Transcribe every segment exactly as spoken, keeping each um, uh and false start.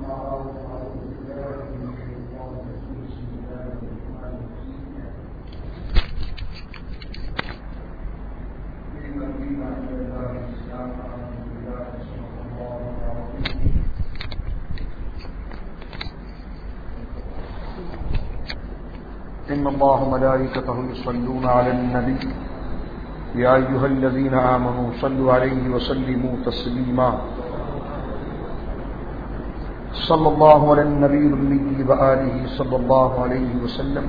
إن الله وملائكته يصلون على النبي يا أيها الذين آمنوا صلوا عليه وسلموا تسليما صلى الله على النبي الأمي وآله صلى الله عليه وسلم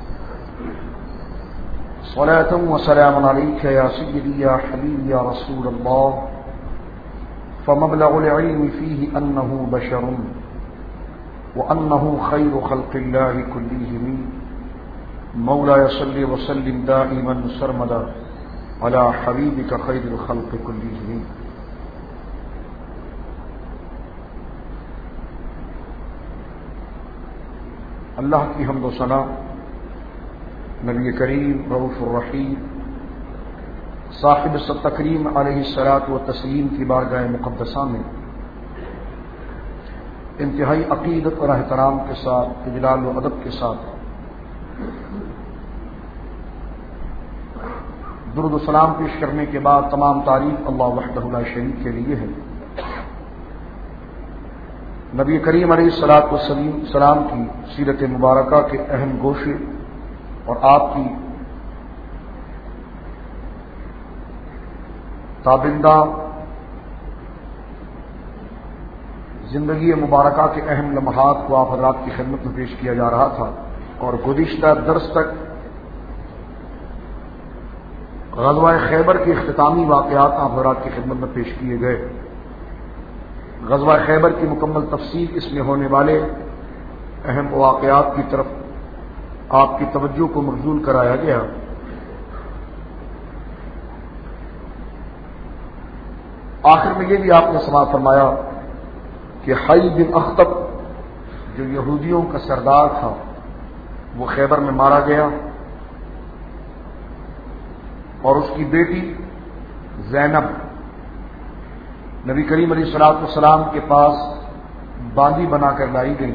صلاة وسلام عليك يا سيدي يا حبيبي يا رسول الله فمبلغ العلم فيه أنه بشر وأنه خير خلق الله كلهم مولاي صل وسلم دائما سرمدا على حبيبك خير الخلق كلهم. اللہ کی حمد و ثنا نبی کریم رؤوف الرحیم صاحب التکریم علیہ الصلاۃ والتسلیم کی بارگاہ مقدسہ میں انتہائی عقیدت اور احترام کے ساتھ اجلال و ادب کے ساتھ درود و سلام پیش کرنے کے بعد تمام تعریف اللہ وحدہ لا شریک کے لیے ہے. نبی کریم علیہ الصلاۃ والسلام کی سیرت مبارکہ کے اہم گوشے اور آپ کی تابندہ زندگی مبارکہ کے اہم لمحات کو آپ حضرات کی خدمت میں پیش کیا جا رہا تھا اور گزشتہ درس تک غزوہ خیبر کے اختتامی واقعات آپ حضرات کی خدمت میں پیش کیے گئے. غزوہ خیبر کی مکمل تفصیل اس میں ہونے والے اہم واقعات کی طرف آپ کی توجہ کو مبذول کرایا گیا. آخر میں یہ بھی آپ نے سماعت فرمایا کہ حی بن اخطب جو یہودیوں کا سردار تھا وہ خیبر میں مارا گیا اور اس کی بیٹی زینب نبی کریم علیہ الصلوۃ والسلام کے پاس باندی بنا کر لائی گئی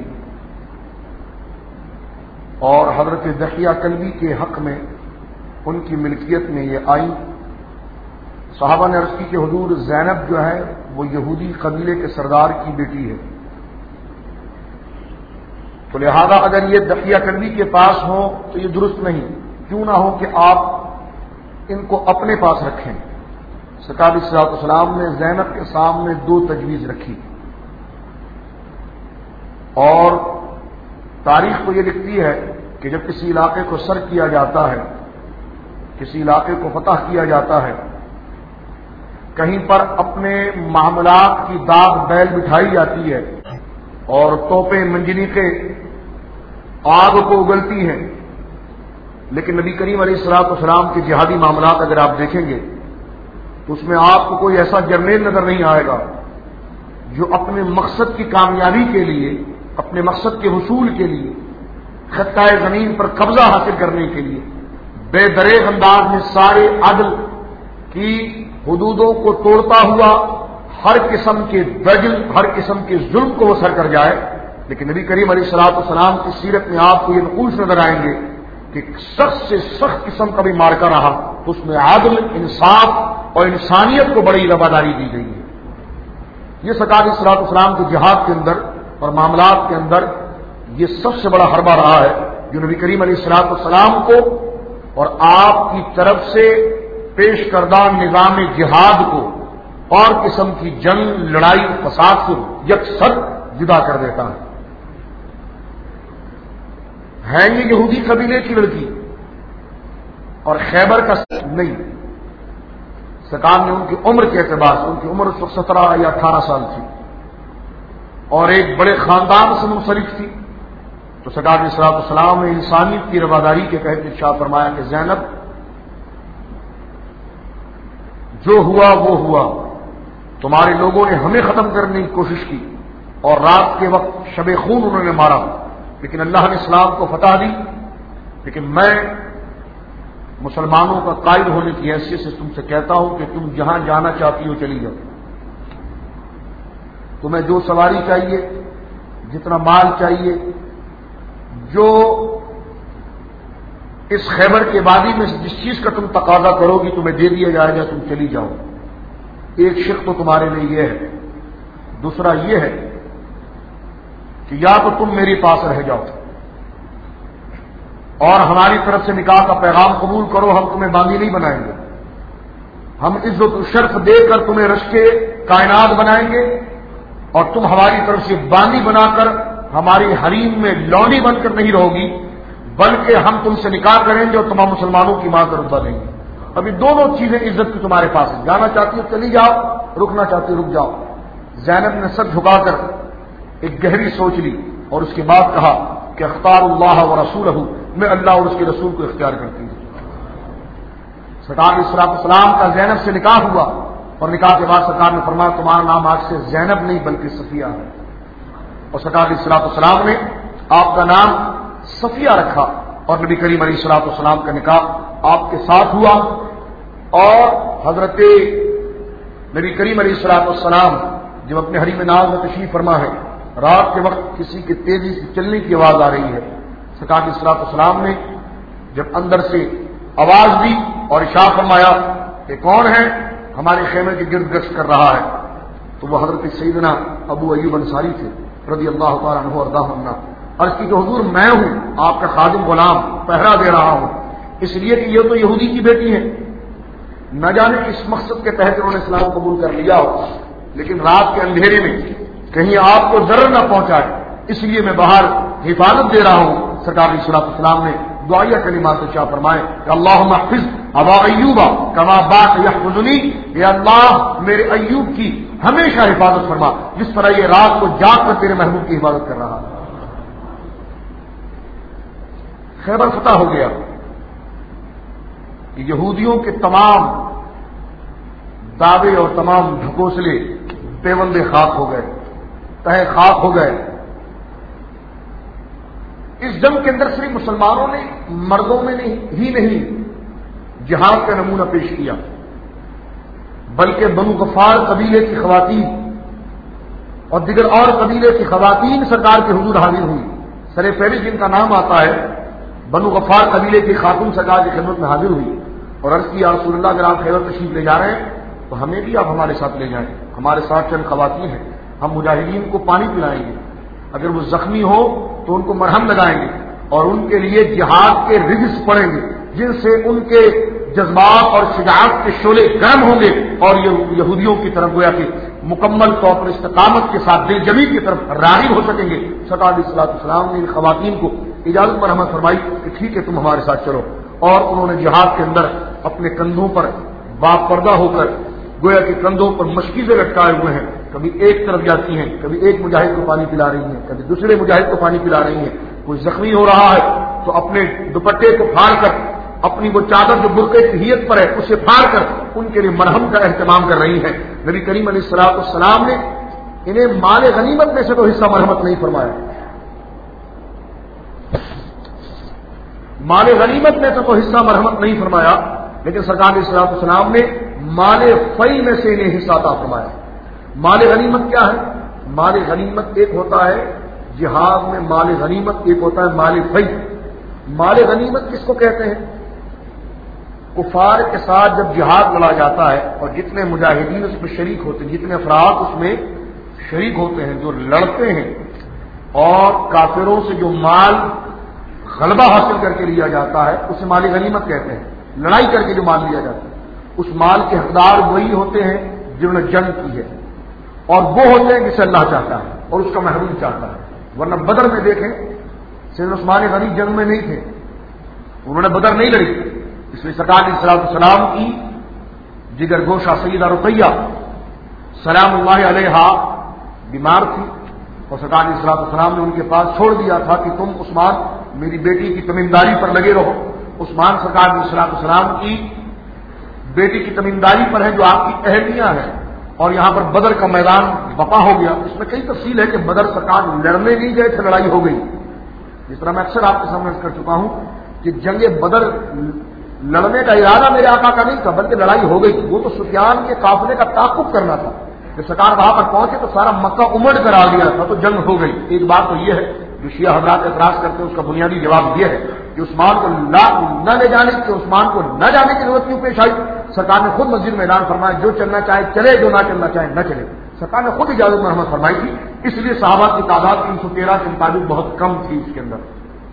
اور حضرت دحیہ کلبی کے حق میں ان کی ملکیت میں یہ آئی. صحابہ نے عرض کی کہ حضور زینب جو ہے وہ یہودی قبیلے کے سردار کی بیٹی ہے، تو لہذا اگر یہ دحیہ کلبی کے پاس ہو تو یہ درست نہیں، کیوں نہ ہو کہ آپ ان کو اپنے پاس رکھیں. سرکار صلی اللہ علیہ وسلم نے زینب کے سامنے دو تجویز رکھی اور تاریخ کو یہ لکھتی ہے کہ جب کسی علاقے کو سر کیا جاتا ہے، کسی علاقے کو فتح کیا جاتا ہے، کہیں پر اپنے معاملات کی داغ بیل بٹھائی جاتی ہے اور توپیں منجنیقیں آگ کو اگلتی ہیں، لیکن نبی کریم علیہ الصلوۃ والسلام کے جہادی معاملات اگر آپ دیکھیں گے تو اس میں آپ کو کوئی ایسا جرنیل نظر نہیں آئے گا جو اپنے مقصد کی کامیابی کے لیے، اپنے مقصد کے حصول کے لیے، خطہ زمین پر قبضہ حاصل کرنے کے لیے بے دریغ انداز میں سارے عدل کی حدودوں کو توڑتا ہوا ہر قسم کے دجل، ہر قسم کے ظلم کو وہ سر کر جائے. لیکن نبی کریم علیہ الصلوۃ والسلام کی سیرت میں آپ کو یہ نقوش نظر آئیں گے کہ سخت سے سخت قسم کا بھی مارکا رہا تو اس میں عدل، انصاف اور انسانیت کو بڑی رواداری دی گئی ہے. یہ سرکار صلی اللہ علیہ وسلم کے جہاد کے اندر اور معاملات کے اندر یہ سب سے بڑا حربہ رہا ہے جو نبی کریم علیہ الصلوۃ والسلام کو اور آپ کی طرف سے پیش کردہ نظام جہاد کو اور قسم کی جنگ، لڑائی، فساد سے یکسر جدا کر دیتا ہے. ہے یہ یہودی قبیلے کی لڑکی اور خیبر کا نہیں. سرکار نے ان کی عمر کے اعتبار سے، ان کی عمر اس وقت سترہ یا اٹھارہ سال تھی اور ایک بڑے خاندان سے منسلک تھی، تو سرکار صلی اللہ علیہ وسلم نے انسانیت کی رواداری کے تحت ارشاد فرمایا کہ زینب جو ہوا وہ ہوا، تمہارے لوگوں نے ہمیں ختم کرنے کی کوشش کی اور رات کے وقت شب خون انہوں نے مارا، لیکن اللہ نے اسلام کو فتح دی. لیکن میں مسلمانوں کا قائد ہونے کی حیثیت سے تم سے کہتا ہوں کہ تم جہاں جانا چاہتی ہو چلی جاؤ، تمہیں جو سواری چاہیے جتنا مال چاہیے، جو اس خیبر کے وادی میں جس چیز کا تم تقاضا کرو گی تمہیں دے دیا جائے گا، تم چلی جاؤ۔ ایک شق تو تمہارے لیے یہ ہے، دوسرا یہ ہے کہ یا تو تم میرے پاس رہ جاؤ اور ہماری طرف سے نکاح کا پیغام قبول کرو، ہم تمہیں باندھی نہیں بنائیں گے، ہم عزت و شرف دے کر تمہیں رشک کائنات بنائیں گے، اور تم ہماری طرف سے باندھی بنا کر ہماری حریم میں لونی بن کر نہیں رہو گی، بلکہ ہم تم سے نکاح کریں گے اور تمام مسلمانوں کی ماں کا رتبہ دیں گے۔ ابھی دونوں چیزیں عزت کی تمہارے پاس ہیں، جانا چاہتی ہو چلی جاؤ، رکنا چاہتی ہو رک جاؤ۔ زینب نے سر جھکا کر ایک گہری سوچ لی اور اس کے بعد کہا کہ اختار اللہ و رسولہ، میں اللہ اور اس کے رسول کو اختیار کرتی ہوں۔ سرکار علیہ الصلوۃ والسلام کا زینب سے نکاح ہوا اور نکاح کے بعد سرکار نے فرمایا تمہارا نام آج سے زینب نہیں بلکہ صفیہ ہے، اور سرکار علیہ الصلوۃ والسلام نے آپ کا نام صفیہ رکھا، اور نبی کریم علیہ الصلوۃ والسلام کا نکاح آپ کے ساتھ ہوا۔ اور حضرت نبی کریم علیہ الصلوۃ والسلام جب اپنے حریم ناز میں تشریف فرما ہے، رات کے وقت کسی کی تیزی سے چلنے کی آواز آ رہی ہے، سرکار علیہ الصلوۃ والسلام نے جب اندر سے آواز دی اور ارشاد فرمایا کہ کون ہے ہمارے خیمے کے گرد گشت کر رہا ہے، تو وہ حضرت سیدنا ابو ایوب انصاری تھے رضی اللہ تعالیٰ عنہ وارضاہ عنہ۔ عرض کی کہ حضور میں ہوں آپ کا خادم غلام، پہرا دے رہا ہوں، اس لیے کہ یہ تو یہودی کی بیٹی ہے، نہ جانے اس مقصد کے تحت انہوں نے اسلام قبول کر لیا ہو، لیکن رات کے اندھیرے میں کہیں آپ کو ضرر نہ پہنچائے، اس لیے میں باہر حفاظت دے رہا ہوں۔ سرکار علیہ الصلوۃ والسلام نے دعائیہ کلمات ارشاد فرمائے کہ اللہم احفظ ابا ایوب کما بات یحفظنی، یا اللہ میرے ایوب کی ہمیشہ حفاظت فرما جس طرح یہ رات کو جاگ کر تیرے محبوب کی حفاظت کر رہا۔ خیبر فتح ہو گیا، یہودیوں کے تمام دعوے اور تمام ڈھکوسلے پیوندے خاک ہو گئے، تہے خاک ہو گئے۔ اس جنگ کے اندر صرف مسلمانوں نے مردوں میں نہیں ہی نہیں جہاد کا نمونہ پیش کیا، بلکہ بنو غفار قبیلے کی خواتین اور دیگر اور قبیلے کی خواتین سرکار کے حضور حاضر ہوئی۔ سر فہرست جن کا نام آتا ہے بنو غفار قبیلے کی خاتون سرکار کی خدمت میں حاضر ہوئی اور عرض کی یا رسول اللہ اگر آپ خیبر تشریف لے جا رہے ہیں تو ہمیں بھی آپ ہمارے ساتھ لے جائیں، ہمارے ساتھ چند خواتین ہیں، ہم مجاہدین کو پانی پلائیں گے، اگر وہ زخمی ہو تو ان کو مرہم لگائیں گے اور ان کے لیے جہاد کے رجز پڑیں گے جن سے ان کے جذبات اور شجاعت کے شعلے گرم ہوں گے اور یہ یہودیوں کی طرف گویا کہ مکمل طور پر استقامت کے ساتھ دل جمی کی طرف راغب ہو سکیں گے۔ سرکار علیہ الصلوۃ والسلام نے ان خواتین کو اجازت مرحمت فرمائی کہ ٹھیک ہے تم ہمارے ساتھ چلو، اور انہوں نے جہاد کے اندر اپنے کندھوں پر باپ پردہ ہو کر گویا کہ کندھوں پر مشکیزیں لٹکائے ہوئے ہیں، کبھی ایک طرف جاتی ہیں، کبھی ایک مجاہد کو پانی پلا رہی ہیں، کبھی دوسرے مجاہد کو پانی پلا رہی ہیں، کوئی زخمی ہو رہا ہے تو اپنے دوپٹے کو پھاڑ کر اپنی وہ چادر جو برقعے کی حیت پر ہے اسے پھاڑ کر ان کے لیے مرہم کا اہتمام کر رہی ہیں۔ نبی کریم علیہ الصلوۃ والسلام نے انہیں مال غنیمت میں سے تو حصہ مرحمت نہیں فرمایا، مال غنیمت میں سے تو حصہ مرحمت نہیں فرمایا، لیکن سرکار علیہ الصلوۃ والسلام نے مال فی میں سے انہیں حصہ عطا فرمایا۔ مال غنیمت کیا ہے؟ مال غنیمت ایک ہوتا ہے جہاد میں مال غنیمت، ایک ہوتا ہے مال فی۔ مال غنیمت کس کو کہتے ہیں؟ کفار کے ساتھ جب جہاد لڑا جاتا ہے اور جتنے مجاہدین اس میں شریک ہوتے ہیں، جتنے افراد اس میں شریک ہوتے ہیں جو لڑتے ہیں، اور کافروں سے جو مال غلبہ حاصل کر کے لیا جاتا ہے اسے مال غنیمت کہتے ہیں۔ لڑائی کر کے جو مال لیا جاتا ہے اس مال کے حقدار وہی ہوتے ہیں جنہوں نے جنگ کی ہے، اور وہ ہوتے ہیں جسے اللہ چاہتا ہے اور اس کا محروم چاہتا ہے۔ ورنہ بدر میں دیکھیں سیدنا عثمان غنی جنگ میں نہیں تھے، انہوں نے بدر نہیں لڑی، اس لیے سرکار علیہ الصلوۃ والسلام کی جگر گوشہ سیدہ رقیہ سلام اللہ علیہا بیمار تھی اور سرکار علیہ الصلوۃ والسلام نے ان کے پاس چھوڑ دیا تھا کہ تم عثمان میری بیٹی کی تمینداری پر لگے رہو۔ عثمان سرکار علیہ الصلوۃ والسلام کی بیٹی کی تمینداری پر ہے جو آپ کی اہلیہ ہے، اور یہاں پر بدر کا میدان بپا ہو گیا۔ اس میں کئی تفصیل ہے کہ بدر سرکار لڑنے نہیں گئے تھے، لڑائی ہو گئی، جس طرح میں اکثر آپ کے سامنے کر چکا ہوں کہ جنگ بدر لڑنے کا ارادہ میرے آقا کا نہیں تھا بلکہ لڑائی ہو گئی، وہ تو سفیان کے قافلے کا تعاقب کرنا تھا، جب سرکار وہاں پر پہنچے تو سارا مکہ امڑ کر آ گیا تھا، تو جنگ ہو گئی۔ ایک بات تو یہ ہے جو شیعہ حضرات اعتراض کرتے ہیں، اس کا بنیادی جواب یہ ہے کہ عثمان کو نہ لے جانے کی عثمان کو نہ جانے کی ضرورت کیوں پیش آئی؟ سرکار نے خود مسجد میں اعلان فرمایا جو چلنا چاہے چلے، جو نہ چلنا چاہے نہ چلے۔ سرکار نے خود اجازت مرحمت فرمائی تھی، اس لیے صحابہ کی تعداد تین سو تیرہ کے مطابق بہت کم تھی اس کے اندر۔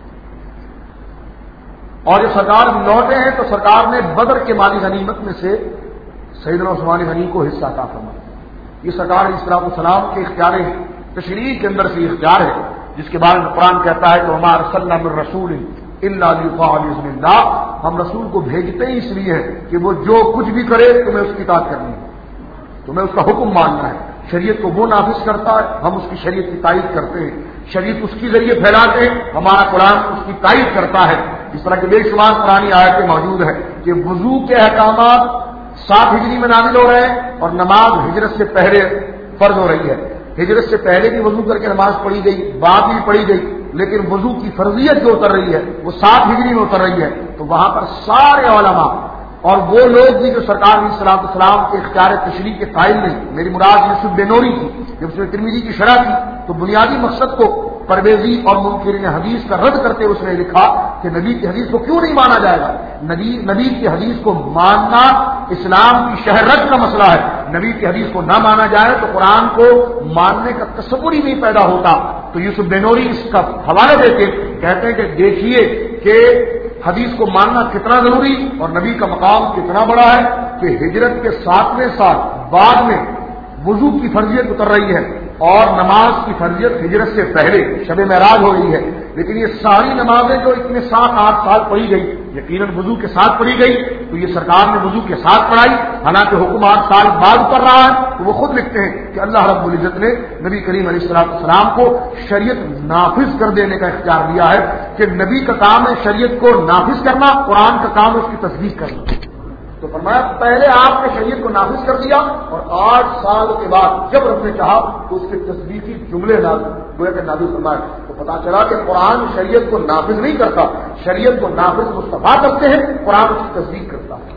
اور جب سرکار لوٹے ہیں تو سرکار نے بدر کے مالی غنیمت میں سے سیدنا عثمان غنی کو حصہ عطا فرمایا۔ یہ سرکار علیہ الصلوۃ والسلام کے اختیار تشریع کے اندر سے اختیار ہے، جس کے بارے میں قرآن کہتا ہے کہ وما ارسلنا من رسول الا لیطاع باذن اللہ، ہم رسول کو بھیجتے ہی اس لیے ہیں کہ وہ جو کچھ بھی کرے تمہیں اس کی اطاعت کرنی ہے، تمہیں اس کا حکم ماننا ہے۔ شریعت کو وہ نافذ کرتا ہے، ہم اس کی شریعت کی تائید کرتے ہیں، شریعت اس کے ذریعے پھیلاتے ہیں، ہمارا قرآن اس کی تائید کرتا ہے۔ اس طرح کے بے شمار قرآنی آیتیں موجود ہیں کہ وضو کے احکامات سات ہجری میں نازل ہو رہے ہیں اور نماز ہجرت سے پہلے فرض ہو رہی ہے۔ ہجرت سے پہلے بھی وضو کر کے نماز پڑھی گئی، بعد بھی پڑھی گئی، لیکن وضو کی فرضیت جو اتر رہی ہے وہ سات ہجری میں اتر رہی ہے۔ تو وہاں پر سارے علماء اور وہ لوگ بھی جو سرکار علیہ الصلوۃ والسلام کے اختیار تشریع کے قائل نہیں، میری مراد یوسف بنوری کی، جب اس نے ترمذی کی شرح کی تو بنیادی مقصد کو پرویزی اور منکرین حدیث کا رد کرتے ہوئے اس نے لکھا کہ نبی کی حدیث کو کیوں نہیں مانا جائے گا؟ نبی نبی کی حدیث کو ماننا اسلام کی شہرت کا مسئلہ ہے، نبی کی حدیث کو نہ مانا جائے تو قرآن کو ماننے کا تصور ہی نہیں پیدا ہوتا۔ تو یوسف بنوری اس کا حوالہ دیتے کہتے ہیں کہ دیکھیے کہ حدیث کو ماننا کتنا ضروری اور نبی کا مقام کتنا بڑا ہے کہ ہجرت کے ساتویں سال بعد میں وضو کی فرضیت اتر رہی ہے اور نماز کی فرضیت ہجرت سے پہلے شب معراج ہو رہی ہے، لیکن یہ ساری نمازیں جو اتنے سات آٹھ سال پڑھی گئی یقیناً وضو کے ساتھ پڑھی گئی، تو یہ سرکار نے وضو کے ساتھ پڑھائی، حالانکہ حکم آٹھ سال بعد کر رہا ہے۔ تو وہ خود لکھتے ہیں کہ اللہ رب العزت نے نبی کریم علیہ الصلوۃ والسلام کو شریعت نافذ کر دینے کا اختیار دیا ہے کہ نبی کا کام ہے شریعت کو نافذ کرنا، قرآن کا کام ہے اس کی تصدیق کرنا۔ تو فرمایا پہلے آپ نے شریعت کو نافذ کر دیا اور آٹھ سال کے بعد جب رب نے چاہا تو اس کے تصدیقی جملے نازل فرمائے۔ تو پتا چلا کہ قرآن شریعت کو نافذ نہیں کرتا، شریعت کو نافذ مصطفیٰ کرتے ہیں، قرآن اس کی تصدیق کرتا ہے۔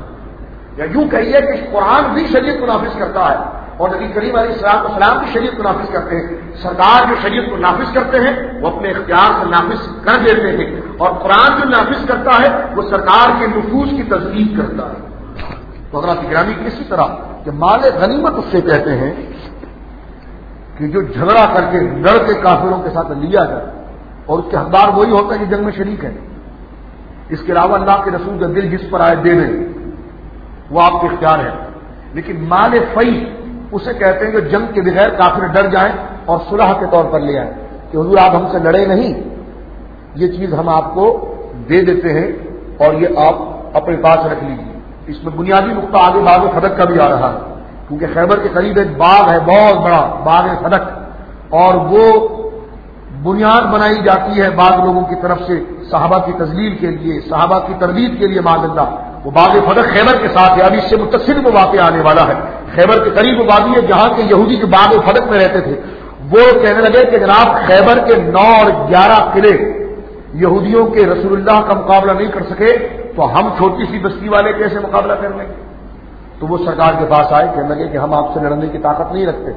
یا یوں کہیے کہ قرآن بھی شریعت کو نافذ کرتا ہے اور نبی کریم علیہ السلام السلام کی شریعت کو نافذ کرتے ہیں۔ سرکار جو شریعت کو نافذ کرتے ہیں وہ اپنے اختیار سے نافذ کر دیتے ہیں، اور قرآن جو نافذ کرتا ہے وہ سرکار کے نفوذ کی تصدیق کرتا ہے۔ تو حضرات گرامی اسی طرح کہ مال غنیمت اس سے کہتے ہیں کہ جو جھگڑا کر کے لڑ کے کافروں کے ساتھ لیا جائے اور اس کے حقدار وہی ہوتا ہے جو جنگ میں شریک ہے۔ اس کے علاوہ اللہ کے رسول کا دل جس پر آئے دے دیں وہ آپ کے اختیار ہے، لیکن مال فی اسے کہتے ہیں جو جنگ کے بغیر کافر ڈر جائیں اور صلح کے طور پر لے آئیں کہ حضور آپ ہم سے لڑے نہیں، یہ چیز ہم آپ کو دے دیتے ہیں اور یہ آپ اپنے پاس رکھ لیجیے۔ اس میں بنیادی نقطہ آگے باغ صدق کا بھی آ رہا ہے، کیونکہ خیبر کے قریب ایک باغ ہے بہت بڑا باغ صدق، اور وہ بنیاد بنائی جاتی ہے بعض لوگوں کی طرف سے صحابہ کی تذلیل کے لیے، صحابہ کی تربیت کے لیے معاذ اللہ۔ وہ باغ فدق خیبر کے ساتھ ہے، ابھی اس سے متصل وہ واقعہ آنے والا ہے۔ خیبر کے قریب وہ وادی ہے جہاں کے یہودی جو باغ فدق میں رہتے تھے وہ کہنے لگے کہ جناب خیبر کے نو اور گیارہ قلعے یہودیوں کے رسول اللہ کا مقابلہ نہیں کر سکے تو ہم چھوٹی سی بستی والے کیسے مقابلہ کر لیں گے؟ تو وہ سرکار کے پاس آئے کہنے لگے کہ ہم آپ سے لڑنے کی طاقت نہیں رکھتے،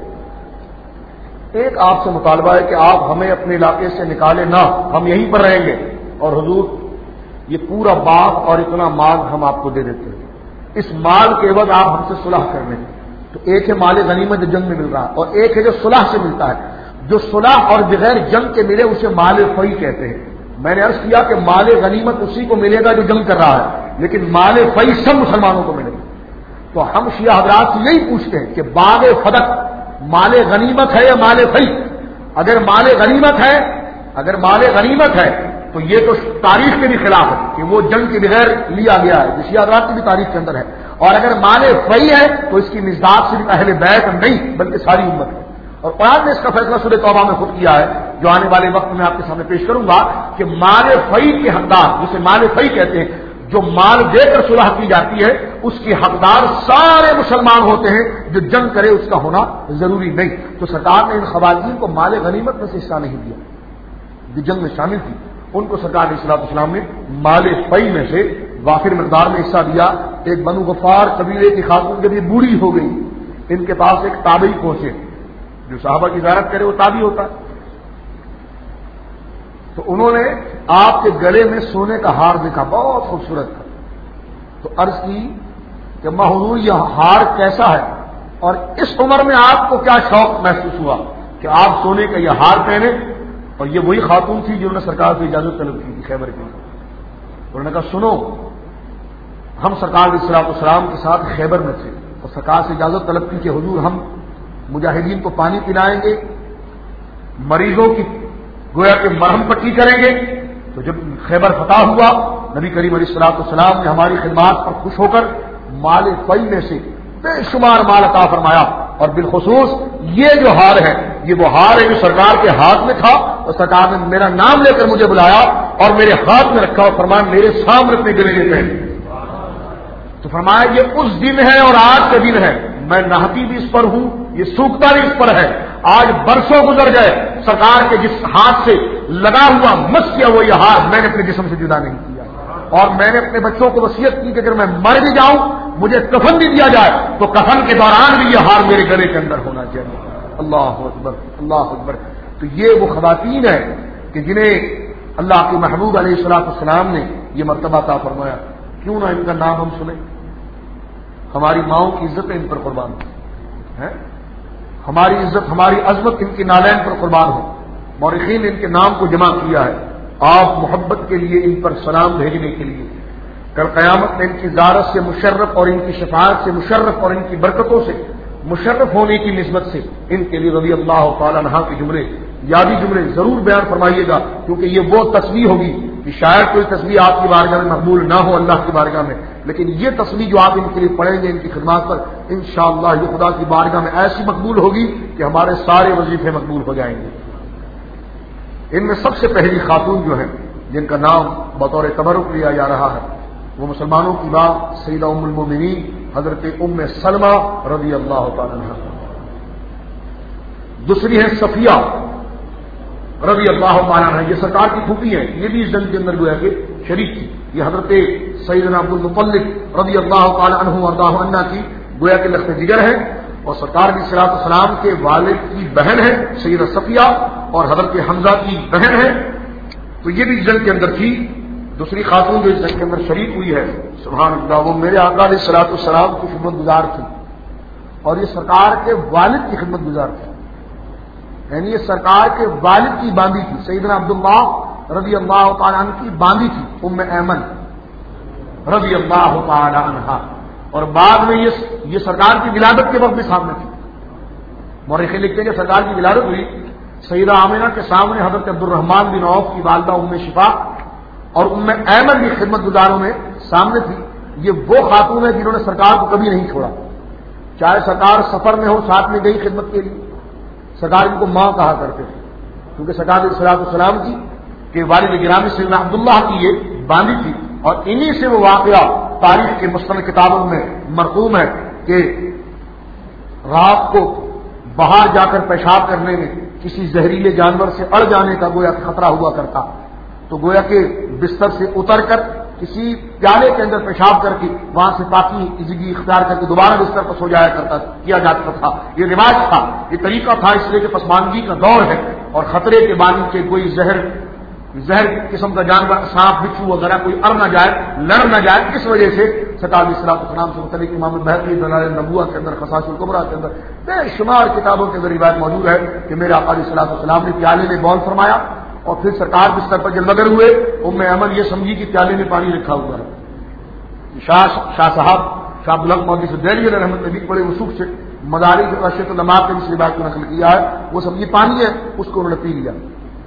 ایک آپ سے مطالبہ ہے کہ آپ ہمیں اپنے علاقے سے نکالے نہ، ہم یہیں پر رہیں گے اور حضور یہ پورا باغ اور اتنا مال ہم آپ کو دے دیتے ہیں، اس مال کے عوض آپ ہم سے صلح کر لیں۔ تو ایک ہے مال غنیمت جو جنگ میں مل رہا ہے اور ایک ہے جو صلح سے ملتا ہے۔ جو صلح اور بغیر جنگ کے ملے اسے مال فی کہتے ہیں۔ میں نے عرض کیا کہ مال غنیمت اسی کو ملے گا جو جنگ کر رہا ہے، لیکن مال فی سب مسلمانوں کو ملے گا۔ تو ہم شیعہ حضرات سے یہی پوچھتے ہیں کہ باغ فدق مال غنیمت ہے یا مال فی؟ اگر مال غنیمت ہے اگر مال غنیمت ہے تو یہ تو تاریخ کے بھی خلاف ہے کہ وہ جنگ کے بغیر لیا گیا ہے، جو شیعہ حضرات کی بھی تاریخ کے اندر ہے، اور اگر مال فی ہے تو اس کی مزداق صرف اہل بیت نہیں بلکہ ساری امت ہے۔ اور قرآن نے اس کا فیصلہ سورہ توبہ میں خود کیا ہے، جو آنے والے وقت میں آپ کے سامنے پیش کروں گا کہ مال فی کے حقدار، جسے مال فی کہتے ہیں، جو مال دے کر صلح کی جاتی ہے اس کے حقدار سارے مسلمان ہوتے ہیں، جو جنگ کرے اس کا ہونا ضروری نہیں۔ تو سرکار نے ان خواتین کو مال غنیمت میں سے حصہ نہیں دیا جو جنگ میں شامل تھی، ان کو سرکار علیہ الصلوۃ والسلام نے مال فی میں سے وافر مقدار میں حصہ دیا۔ ایک بنو غفار قبیلے کی خاتون جب یہ بوڑھی ہو گئی ان کے پاس ایک تابعی پہنچے، جو صحابہ کی زیارت کرے وہ تابعی ہوتا ہے، تو انہوں نے آپ کے گلے میں سونے کا ہار دیکھا، بہت خوبصورت تھا، تو عرض کی کہ ما حضور یہ ہار کیسا ہے، اور اس عمر میں آپ کو کیا شوق محسوس ہوا کہ آپ سونے کا یہ ہار پہنے؟ اور یہ وہی خاتون تھی جنہوں نے سرکار سے اجازت طلب کی تھی خیبر کی۔ انہوں نے کہا سنو، ہم سرکار علیہ الصلوۃ والسلام کے ساتھ خیبر میں تھے اور سرکار سے اجازت طلب کی کہ حضور ہم مجاہدین کو پانی پلائیں گے، مریضوں کی گویا کہ مرہم پٹی کریں گے۔ تو جب خیبر فتح ہوا، نبی کریم علیہ الصلوۃ والسلام نے ہماری خدمات پر خوش ہو کر مال فی میں سے بے شمار مال عطا فرمایا، اور بالخصوص یہ جو ہار ہے یہ وہ ہار ہے جو سرکار کے ہاتھ میں تھا، اور سرکار نے میرا نام لے کر مجھے بلایا اور میرے ہاتھ میں رکھا اور فرمایا میرے سامنے اپنے گلے میں پہن۔ تو فرمایا یہ اس دن ہے اور آج کا دن ہے، میں نہتی بھی اس پر ہوں، یہ سوکھتا بھی اس پر ہے۔ آج برسوں گزر گئے، سرکار کے جس ہاتھ سے لگا ہوا مس کیا وہ یہ ہار میں نے اپنے جسم سے جدا نہیں کیا، اور میں نے اپنے بچوں کو وصیت کی کہ اگر میں مر بھی جاؤں مجھے کفن بھی دیا جائے تو کفن کے دوران بھی یہ ہار میرے گلے کے اندر ہونا چاہیے۔ اللہ اکبر، اللہ اکبر۔ تو یہ وہ خواتین ہیں کہ جنہیں اللہ کے محبوب علیہ الصلوۃ والسلام نے یہ مرتبہ عطا فرمایا۔ کیوں نہ ان کا نام ہم سنیں؟ ہماری ماؤں کی عزت ان پر قربان ہے، ہماری عزت ہماری عظمت ان کی نالین پر قربان ہو۔ مورخین نے ان کے نام کو جمع کیا ہے آپ محبت کے لیے، ان پر سلام بھیجنے کے لیے۔ کل قیامت میں ان کی زیارت سے مشرف اور ان کی شفاعت سے مشرف اور ان کی برکتوں سے مشرف ہونے کی نسبت سے ان کے لیے رضی اللہ تعالیٰ عنہ کے جملے، یادی جملے ضرور بیان فرمائیے گا، کیونکہ یہ وہ تسبیح ہوگی کہ شاید کوئی تسبیح آپ کی بارگاہ میں مقبول نہ ہو اللہ کی بارگاہ میں، لیکن یہ تسبیح جو آپ ان کے لیے پڑھیں گے ان کی خدمات پر، انشاءاللہ یہ خدا کی بارگاہ میں ایسی مقبول ہوگی کہ ہمارے سارے وظیفے مقبول ہو جائیں گے۔ ان میں سب سے پہلی خاتون جو ہیں جن کا نام بطور تبرک لیا جا رہا ہے وہ مسلمانوں کی ماں سیدہ ام المومنین حضرت ام سلمہ رضی اللہ تعالی عنہ، دوسری ہے صفیہ رضی اللہ تعالی عنہ، یہ سرکار کی پھوپھی ہیں، یہ بھی اس جنگ کے اندر گویا کہ شریک تھی، یہ حضرت سیدنا عبد المطلب رضی اللہ تعالی عنہ وارضاہ عنہ کی گویا کہ لخت جگر ہے، اور سرکار علیہ الصلوۃ والسلام کے والد کی بہن ہے سیدہ صفیہ، اور حضرت حمزہ کی بہن ہے، تو یہ بھی اس جنگ کے اندر تھی۔ دوسری خاتون جو اس جنگ کے اندر شریک ہوئی ہے سبحان اللہ، وہ میرے آقا علیہ الصلوۃ والسلام کی خدمت گزار تھی، اور یہ سرکار کے والد کی خدمت گزار تھی، یعنی یہ سرکار کے والد کی باندھی تھی، سیدنا عبداللہ رضی اللہ تعالیٰ عنہ کی باندھی تھی ام ایمن رضی اللہ تعالیٰ عنہ، اور بعد میں یہ یہ سرکار کی ولادت کے وقت بھی سامنے تھی۔ مورخین لکھتے ہیں کہ سرکار کی ولادت ہوئی، سیدہ آمنہ کے سامنے حضرت عبد الرحمن بن عوف کی والدہ ام شفا اور ام ایمن بھی خدمت گزاروں میں سامنے تھی۔ یہ وہ خاتون ہے جنہوں نے سرکار کو کبھی نہیں چھوڑا، چاہے سرکار سفر میں ہو ساتھ میں گئی خدمت کے لیے، سرکار ان کو ماں کہا کرتے تھے، کیونکہ سرکار علیہ الصلوۃ والسلام کی کہ والد گرامی سیدنا عبداللہ کی یہ باندھی تھی، اور انہی سے وہ واقعہ تاریخ کے مستند کتابوں میں مرقوم ہے کہ رات کو باہر جا کر پیشاب کرنے میں کسی زہریلے جانور سے اڑ جانے کا گویا کہ خطرہ ہوا کرتا، تو گویا کہ بستر سے اتر کر کسی پیالے کے اندر پیشاب کر کے وہاں سے پاکی زندگی اختیار کر کے دوبارہ بستر پر سو جایا کرتا کیا جاتا تھا، یہ رواج تھا، یہ طریقہ تھا، اس لیے کہ پسماندگی کا دور ہے اور خطرے کے بانی کے کوئی زہر زہر قسم کا جانور سانپ بچھو وغیرہ کوئی اڑ نہ جائے لڑ نہ جائے، اس وجہ سے سرکار علیہ الصلوۃ والسلام سے متعلق امام البیہقی دلائل النبوہ کے اندر خصائص الکبریٰ کے اندر بے شمار کتابوں کے اندر روایت موجود ہے کہ میرے آقا علیہ الصلوۃ والسلام نے پیالے میں بول فرمایا اور پھر سرکار بستر پر جب مگر ہوئے ام ایمن یہ سمجھی کہ پیالے میں پانی رکھا ہوا ہے۔ شاہ شاہ صاحب شاہ عبدالحق مودودی سے دہلی علیہ رحمۃ نبی بڑے وسوخ سے مدارج رشید النماط نے اس روایت کو نقل کیا ہے، وہ سمجھی پانی ہے، اس کو انہوں نے پی لیا۔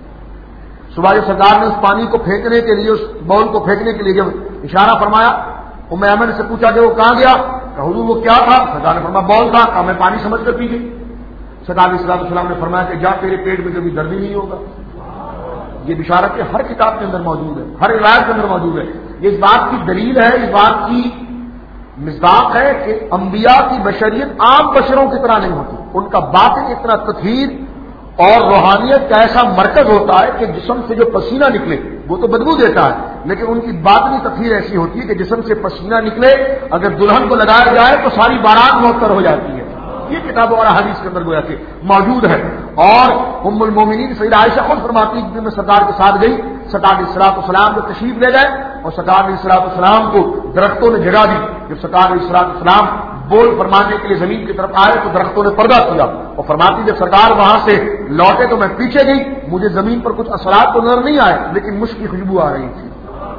صبح سرکار نے اس پانی کو پھینکنے کے لیے اس بول کو پھینکنے کے لیے جب اشارہ فرمایا، ام ایمن سے پوچھا کہ وہ کہاں گیا، کہ حضور وہ کیا تھا، سرکار نے فرمایا بول تھا، کہا میں پانی سمجھ کر پی گئی۔ سرکار علیہ الصلوۃ والسلام نے فرمایا کہ جا تیرے پیٹ میں کبھی درد ہی نہیں ہوگا۔ یہ بشارت کے ہر کتاب کے اندر موجود ہے، ہر روایت کے اندر موجود ہے، یہ اس بات کی دلیل ہے، اس بات کی مصداق ہے کہ انبیاء کی بشریت عام بشروں کی طرح نہیں ہوتی، ان کا باطن اتنا تطہیر اور روحانیت کا ایسا مرکز ہوتا ہے کہ جسم سے جو پسینہ نکلے وہ تو بدبو دیتا ہے، لیکن ان کی باطنی تطہیر ایسی ہوتی ہے کہ جسم سے پسینہ نکلے اگر دلہن کو لگایا جائے تو ساری بارات معطر ہو جاتی ہے، یہ کتابوں اور حدیث کے اندر گویا کہ موجود ہے۔ اور ام المومنین سیدہ عائشہ خود فرماتی ہے کہ میں سرکار کے ساتھ گئی، سرکار علیہ الصلوۃ والسلام کو تشریف لے گئے اور سرکار علیہ الصلوۃ والسلام کو درختوں نے جگہ دی۔ جب سرکار علیہ الصلوۃ والسلام بول فرمانے کے لیے زمین کی طرف آئے تو درختوں نے پردہ کیا، اور فرماتی جب سرکار وہاں سے لوٹے تو میں پیچھے گئی، مجھے زمین پر کچھ اثرات تو نظر نہیں آئے لیکن مشک کی خوشبو آ رہی تھی۔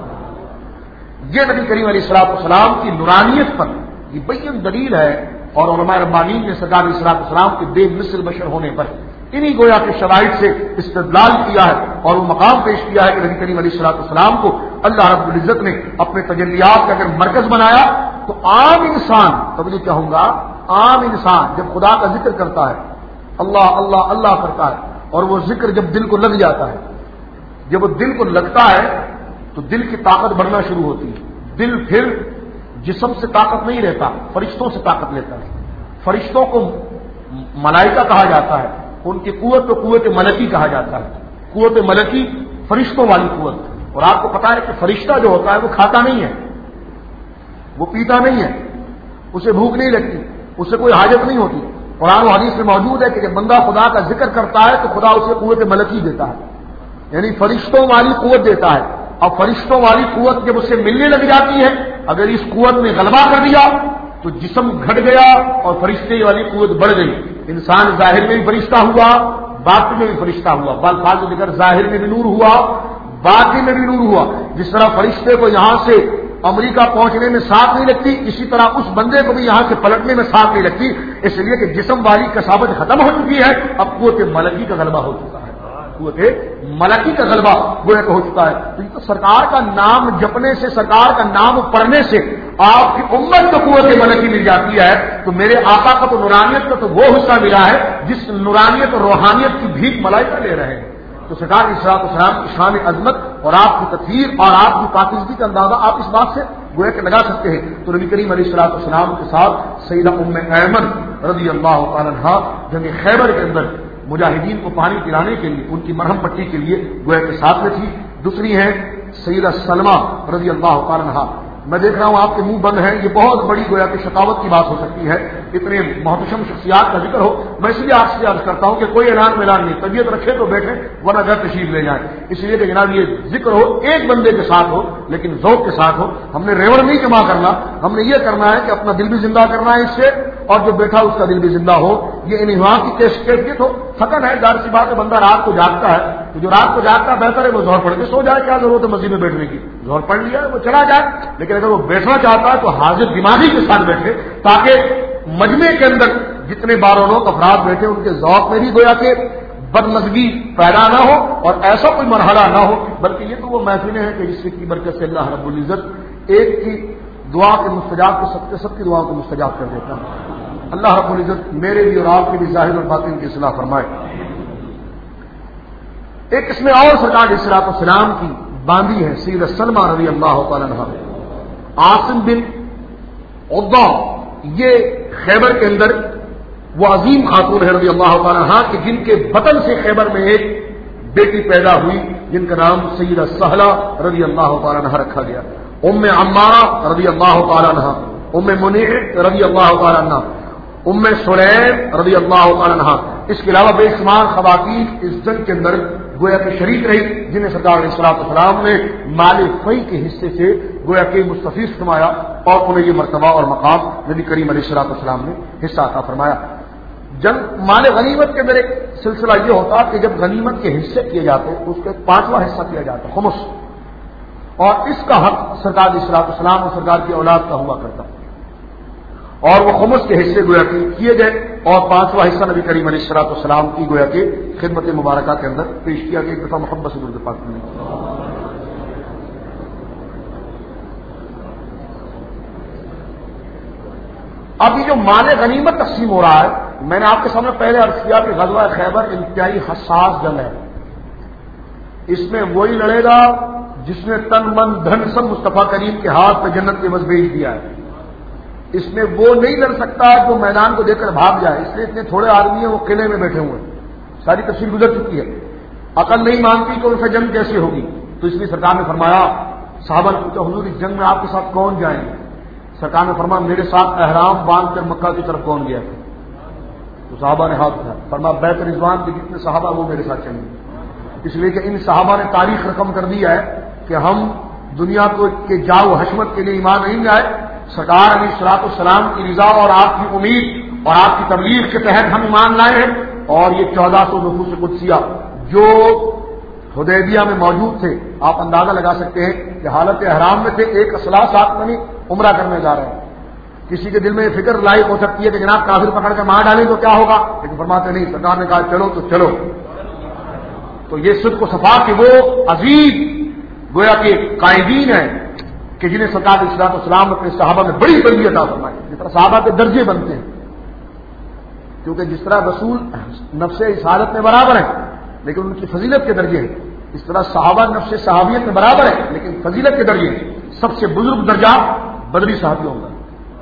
یہ نبی کریم علیہ الصلوۃ والسلام کی نورانیت پر یہ بین دلیل ہے، اور علماء ربانین نے سرکار علیہ الصلوۃ والسلام کے بے مثل بشر ہونے پر انہی گویا کے شواہد سے استدلال کیا ہے اور وہ مقام پیش کیا ہے کہ نبی کریم علیہ الصلوۃ والسلام کو اللہ رب العزت نے اپنے تجلیات کا اگر مرکز بنایا تو عام انسان، توجہ کہوں گا، عام انسان جب خدا کا ذکر کرتا ہے، اللہ اللہ اللہ کرتا ہے، اور وہ ذکر جب دل کو لگ جاتا ہے، جب وہ دل کو لگتا ہے تو دل کی طاقت بڑھنا شروع ہوتی ہے۔ دل پھر جسم سے طاقت نہیں رہتا، فرشتوں سے طاقت لیتا ہے۔ فرشتوں کو ملائکہ کہا جاتا ہے، ان کی قوت کو قوت ملکی کہا جاتا ہے۔ قوت ملکی فرشتوں والی قوت، اور آپ کو پتا ہے کہ فرشتہ جو ہوتا ہے وہ کھاتا نہیں ہے، وہ پیتا نہیں ہے، اسے بھوک نہیں لگتی، اسے کوئی حاجت نہیں ہوتی۔ قرآن و حدیث میں موجود ہے کہ جب بندہ خدا کا ذکر کرتا ہے تو خدا اسے قوت ملکی دیتا ہے، یعنی فرشتوں والی قوت دیتا ہے۔ اور فرشتوں والی قوت جب اسے ملنے لگ جاتی ہے، اگر اس قوت نے غلبہ کر دیا تو جسم گھٹ گیا اور فرشتے والی قوت بڑھ گئی۔ انسان ظاہر میں بھی فرشتہ ہوا، باطن میں بھی فرشتہ ہوا، بالفاظ ذکر ظاہر میں بھی نور ہوا، باطن میں بھی نور ہوا۔ جس طرح فرشتے کو یہاں سے امریکہ پہنچنے میں ساتھ نہیں لگتی، اسی طرح اس بندے کو بھی یہاں سے پلٹنے میں ساتھ نہیں لگتی، اس لیے کہ جسم والی کسابت ختم ہو چکی ہے، اب قوت ملکی کا غلبہ ہو چکا ہے، قوت ملکی کا غلبہ گویا کہ ہو چکا ہے۔ تو سرکار کا نام جپنے سے، سرکار کا نام پڑھنے سے آپ کی امت کو قوت ملکی مل جاتی ہے، تو میرے آقا کا تو نورانیت کا تو وہ حصہ ملا ہے جس نورانیت اور روحانیت کی بھیک ملائکہ لے رہے ہیں۔ تو سرکار علیہ الصلوۃ والسلام کی شان عظمت اور آپ کی تطہیر اور آپ کی پاکیزگی کا اندازہ آپ اس بات سے گویا کہ لگا سکتے ہیں۔ تو نبی کریم علیہ الصلوۃ والسلام کے ساتھ سیدہ ام ایمن رضی اللہ تعالی عنہا جنگ خیبر کے اندر مجاہدین کو پانی پلانے کے لیے، ان کی مرہم پٹی کے لیے گویا کے ساتھ میں تھی۔ دوسری ہے سیدہ سلمہ رضی اللہ تعالی عنہا۔ میں دیکھ رہا ہوں آپ کے منہ بند ہیں، یہ بہت بڑی گویا کہ شقاوت کی بات ہو سکتی ہے، اتنے محتشم شخصیات کا ذکر ہو۔ میں اس لیے آپ سے عرض کرتا ہوں کہ کوئی اعلان میلان نہیں، طبیعت رکھے تو بیٹھے ورنہ گھر تشریف لے جائیں، اس لیے کہ جناب یہ ذکر ہو ایک بندے کے ساتھ ہو لیکن ذوق کے ساتھ ہو۔ ہم نے ریوڑ نہیں جمع کرنا، ہم نے یہ کرنا ہے کہ اپنا دل بھی زندہ کرنا ہے اس سے، اور جو بیٹھا اس کا دل بھی زندہ ہو۔ یہ انہوا کی کیفیت ہو، تھکن ہے، ظاہر سی بات ہے، بندہ رات کو جاگتا ہے تو جو رات کو جاگتا ہے بہتر ہے وہ ظہر پڑھ کے سو جائے، کیا ضرورت ہے مسجد میں بیٹھنے کی، ظہر پڑھ لیا وہ چلا جائے۔ لیکن اگر وہ بیٹھنا چاہتا ہے تو حاضر دماغی کے ساتھ بیٹھے، تاکہ مجمع کے اندر جتنے بارہ لوگ افراد بیٹھے ان کے ذوق میں بھی گویا کہ بدمزگی پیدا نہ ہو اور ایسا کوئی مرحلہ نہ ہو، بلکہ یہ تو وہ محفلیں ہیں کہ جس کی برکت سے اللہ رب العزت ایک کی دعا کے مستجاب کو سب کے سب کی دعا کو مستجاب کر دیتا ہے۔ اللہ رب العزت میرے بھی اور آپ کے بھی ظاہر اور باطن کی اصلاح فرمائے۔ ایک اس میں اور سرکار علیہ الصلوۃ والسلام کی باندھی ہے سیدہ سلمہ رضی اللہ تعالی عنہا۔ عاصم بن عدہ یہ خیبر کے اندر وہ عظیم خاتون ہے رضی اللہ تعالی عنہا کہ جن کے بطن سے خیبر میں ایک بیٹی پیدا ہوئی جن کا نام سیدہ سہلہ رضی اللہ تعالی عنہا رکھا گیا۔ ام عمارہ رضی اللہ تعالی عنہا، ام منیع رضی اللہ تعالی عنہا، ام سلیم رضی اللہ تعالی عنہا، اس کے علاوہ بے شمار خواتین اس جنگ کے اندر گویا کہ شریک رہی جنہیں سرکار علیہ الصلوۃ والسلام نے مال فی کے حصے سے گویا کہ مستفیض فرمایا اور انہیں یہ مرتبہ اور مقام نبی کریم علیہ الصلوۃ والسلام نے حصہ عطا فرمایا۔ جنگ مال غنیمت کے اندر ایک سلسلہ یہ ہوتا کہ جب غنیمت کے حصے کیے جاتے اس کا پانچواں حصہ کیا جاتا خمس، اور اس کا حق سرکار علیہ الصلوۃ والسلام اور سرکار کی اولاد کا ہوا کرتا، اور وہ خمس کے حصے گویا کہ کیے گئے اور پانچواں حصہ نبی کریم علیہ الصلوۃ والسلام کی گویا کہ خدمت مبارکہ کے اندر پیش کیا گیا۔ ایک دفعہ محبت سے درود پاک کریں۔ اب یہ جو مال غنیمت تقسیم ہو رہا ہے، میں نے آپ کے سامنے پہلے عرض کیا کہ غزوہ خیبر انتہائی حساس جنگ ہے، اس میں وہی لڑے گا جس نے تن من دھن سب مصطفیٰ کریم کے ہاتھ پہ جنت کے مز بھیج دیا ہے۔ اس میں وہ نہیں لڑ سکتا جو میدان کو دیکھ کر بھاگ جائے، اس لیے اتنے تھوڑے آدمی ہیں وہ قلعے میں بیٹھے ہوئے ہیں، ساری تفصیل گزر چکی ہے۔ عقل نہیں مانتی تو ان سے جنگ کیسے ہوگی، تو اس لیے سرکار نے فرمایا، صحابہ نے پوچھا حضور اس جنگ میں آپ کے ساتھ کون جائیں گے؟ سرکار نے فرمایا میرے ساتھ احرام باندھ کر مکہ کی طرف کون گیا تھا؟ تو صحابہ نے ہاتھ اٹھایا، فرمایا بیت رضوان کے جتنے صحابہ وہ میرے ساتھ چلیں گے، اس لیے کہ ان صحابہ نے تاریخ رقم کر دیا ہے کہ ہم دنیا کو کے جاؤ حشمت کے لیے ایمان نہیں لائے، سرکار علیہ الصلوۃ والسلام کی رضا اور آپ کی امید اور آپ کی تبلیغ کے تحت ہم ایمان لائے ہیں، اور یہ چودہ سو نفوس قدسیہ جو حدیبیہ میں موجود تھے، آپ اندازہ لگا سکتے ہیں کہ حالت احرام میں تھے، ایک اصلاح ساتھ میں عمرہ کرنے جا رہے ہیں۔ کسی کے دل میں یہ فکر لاحق ہو سکتی ہے کہ جناب کافر پکڑ کے مار ڈالیں تو کیا ہوگا، لیکن فرماتے نہیں، سرکار نے کہا چلو تو چلو۔ تو یہ صدق و صفا کہ وہ عزیز گویا کہ قائدین ہیں کہ جنہیں سرکار علیہ الصلوۃ والسلام اپنے صحابہ میں بڑی تربیت عطا فرمائی، جس طرح صحابہ کے درجے بنتے ہیں، کیونکہ جس طرح رسول نفس رسالت میں برابر ہیں لیکن ان کی فضیلت کے درجے ہیں، اس طرح صحابہ نفس صحابیت میں برابر ہیں لیکن فضیلت کے درجے ہیں۔ سب سے بزرگ درجہ بدری صحابیوں کا،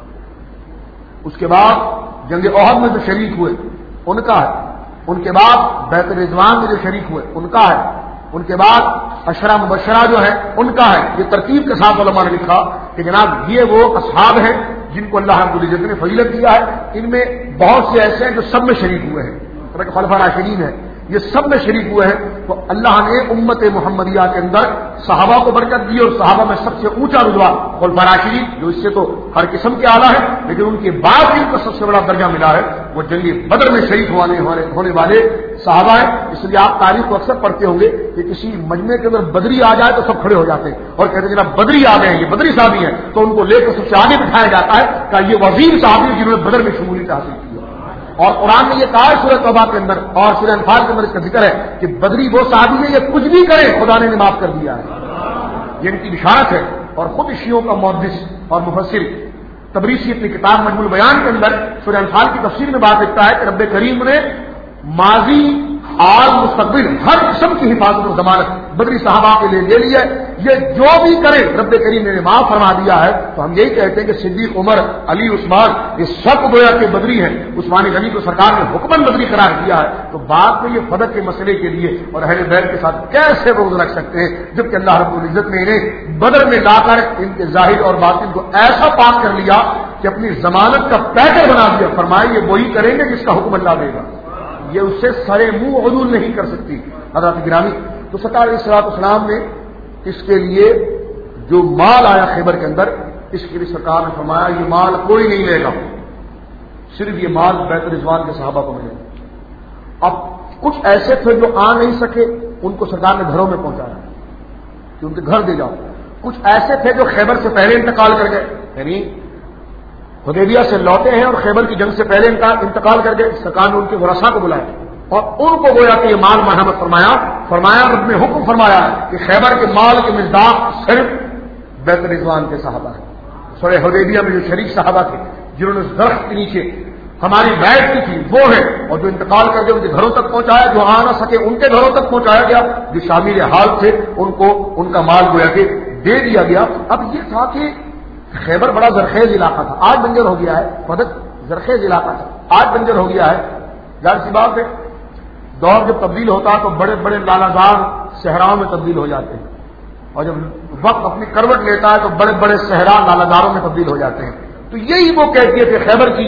اس کے بعد جنگ احد میں جو شریک ہوئے ان کا ہے، ان کے بعد بیت رضوان میں جو شریک ہوئے ان کا ہے، ان کے بعد عشرہ مبشرہ جو ہے ان کا ہے۔ یہ ترتیب کے ساتھ علماء نے لکھا کہ جناب یہ وہ اصحاب ہیں جن کو اللہ رب العزت نے فضیلت دیا ہے، ان میں بہت سے ایسے ہیں جو سب میں شریک ہوئے ہیں، طرح کے خلفاء راشدین ہیں، یہ سب میں شریک ہوئے ہیں۔ تو اللہ نے امت محمدیہ کے اندر صحابہ کو برکت دی، اور صحابہ میں سب سے اونچا رتبہ خلفاء راشدین، جو اس سے تو ہر قسم کے اعلیٰ ہے، لیکن ان کے بعد جن کو سب سے بڑا درجہ ملا ہے وہ جنگ بدر میں شریک ہونے ہونے والے صحابہ ہیں۔ اس لیے آپ تاریخ کو اکثر پڑھتے ہوں گے کہ کسی مجمع کے اندر بدری آ جائے تو سب کھڑے ہو جاتے ہیں اور کہتے ہیں جناب بدری آ گئے ہیں، یہ بدری صحابی ہیں، تو ان کو لے کر سب سے آگے بٹھایا جاتا ہے کہ یہ وزیر صحابی جنہوں نے بدر میں شمولیت حاصل کی۔ اور قرآن میں یہ کہا ہے سورہ توبہ کے اندر اور سورہ انفال کے اندر اس کا ذکر ہے کہ بدری وہ صحابی ہے، یہ کچھ بھی کرے خدا نے معاف کر دیا ہے، یہ ان کی بشارت ہے۔ اور خود شیعوں کا محدث اور مفسر تبریسی اپنی کتاب مجموع البیان کے اندر سورہ انفال کی تفسیر میں بات لکھتا ہے کہ رب کریم نے ماضی حال مستقبل ہر قسم کی حفاظت اور ضمانت بدری صحابہ کے لیے لے لی ہے، یہ جو بھی کرے رب کریم نے معاف فرما دیا ہے۔ تو ہم یہی کہتے ہیں کہ صدیق عمر علی عثمان یہ سب گویا کے بدری ہیں، عثمان غنی کو سرکار نے حکمن بدری قرار دیا ہے، تو بعد میں یہ فدق کے مسئلے کے لیے اور اہل بیت کے ساتھ کیسے روز رکھ سکتے ہیں جبکہ اللہ رب العزت نے انہیں بدر میں لا کر ان کے ظاہر اور باطن کو ایسا پاک کر لیا کہ اپنی ضمانت کا پیکر بنا دیا، فرمائے یہ وہی کریں گے جس کا حکم اللہ دے گا، یہ اس سے سرے منہ عدول نہیں کر سکتی۔ حضرت گرامی، تو سرکار علیہ الصلوۃ والسلام نے اس کے لیے جو مال آیا خیبر کے اندر، اس کے لیے سرکار نے فرمایا یہ مال کوئی نہیں لے گا، صرف یہ مال بیت رضوان کے صحابہ کو ملے گا۔ اب کچھ ایسے تھے جو آ نہیں سکے، ان کو سرکار نے گھروں میں پہنچایا کہ ان کے گھر دے جاؤ۔ کچھ ایسے تھے جو خیبر سے پہلے انتقال کر گئے، یعنی حدیبیہ سے لوٹے ہیں اور خیبر کی جنگ سے پہلے انتقال کر گئے، سرکار نے ان کے ورثاء کو بلایا اور ان کو گویا کہ یہ مال مرحمت فرمایا فرمایا رب نے حکم فرمایا کہ خیبر کے مال کے مصداق صرف بیت رضوان کے صحابہ ہیں۔ سورہ حدیبیہ میں جو شریک صحابہ تھے جنہوں نے درخت کے نیچے ہماری بیعت کی تھی وہ ہے، اور جو انتقال کر کے ان کے گھروں تک پہنچایا، جو آ نہ سکے ان کے گھروں تک پہنچایا گیا، جو شامل حال تھے ان کو ان کا مال گویا کہ دے دیا گیا۔ اب یہ تھا کہ خیبر بڑا زرخیز علاقہ تھا، آج بنجر ہو گیا ہے، فدق زرخیز علاقہ تھا، آج بنجر ہو گیا ہے۔ ظاہر سی بات ہے دور جب تبدیل ہوتا ہے تو بڑے بڑے لالازار صحراؤں میں تبدیل ہو جاتے ہیں، اور جب وقت اپنی کروٹ لیتا ہے تو بڑے بڑے صحرا لالازاروں میں تبدیل ہو جاتے ہیں۔ تو یہی وہ کیفیت ہے خیبر کی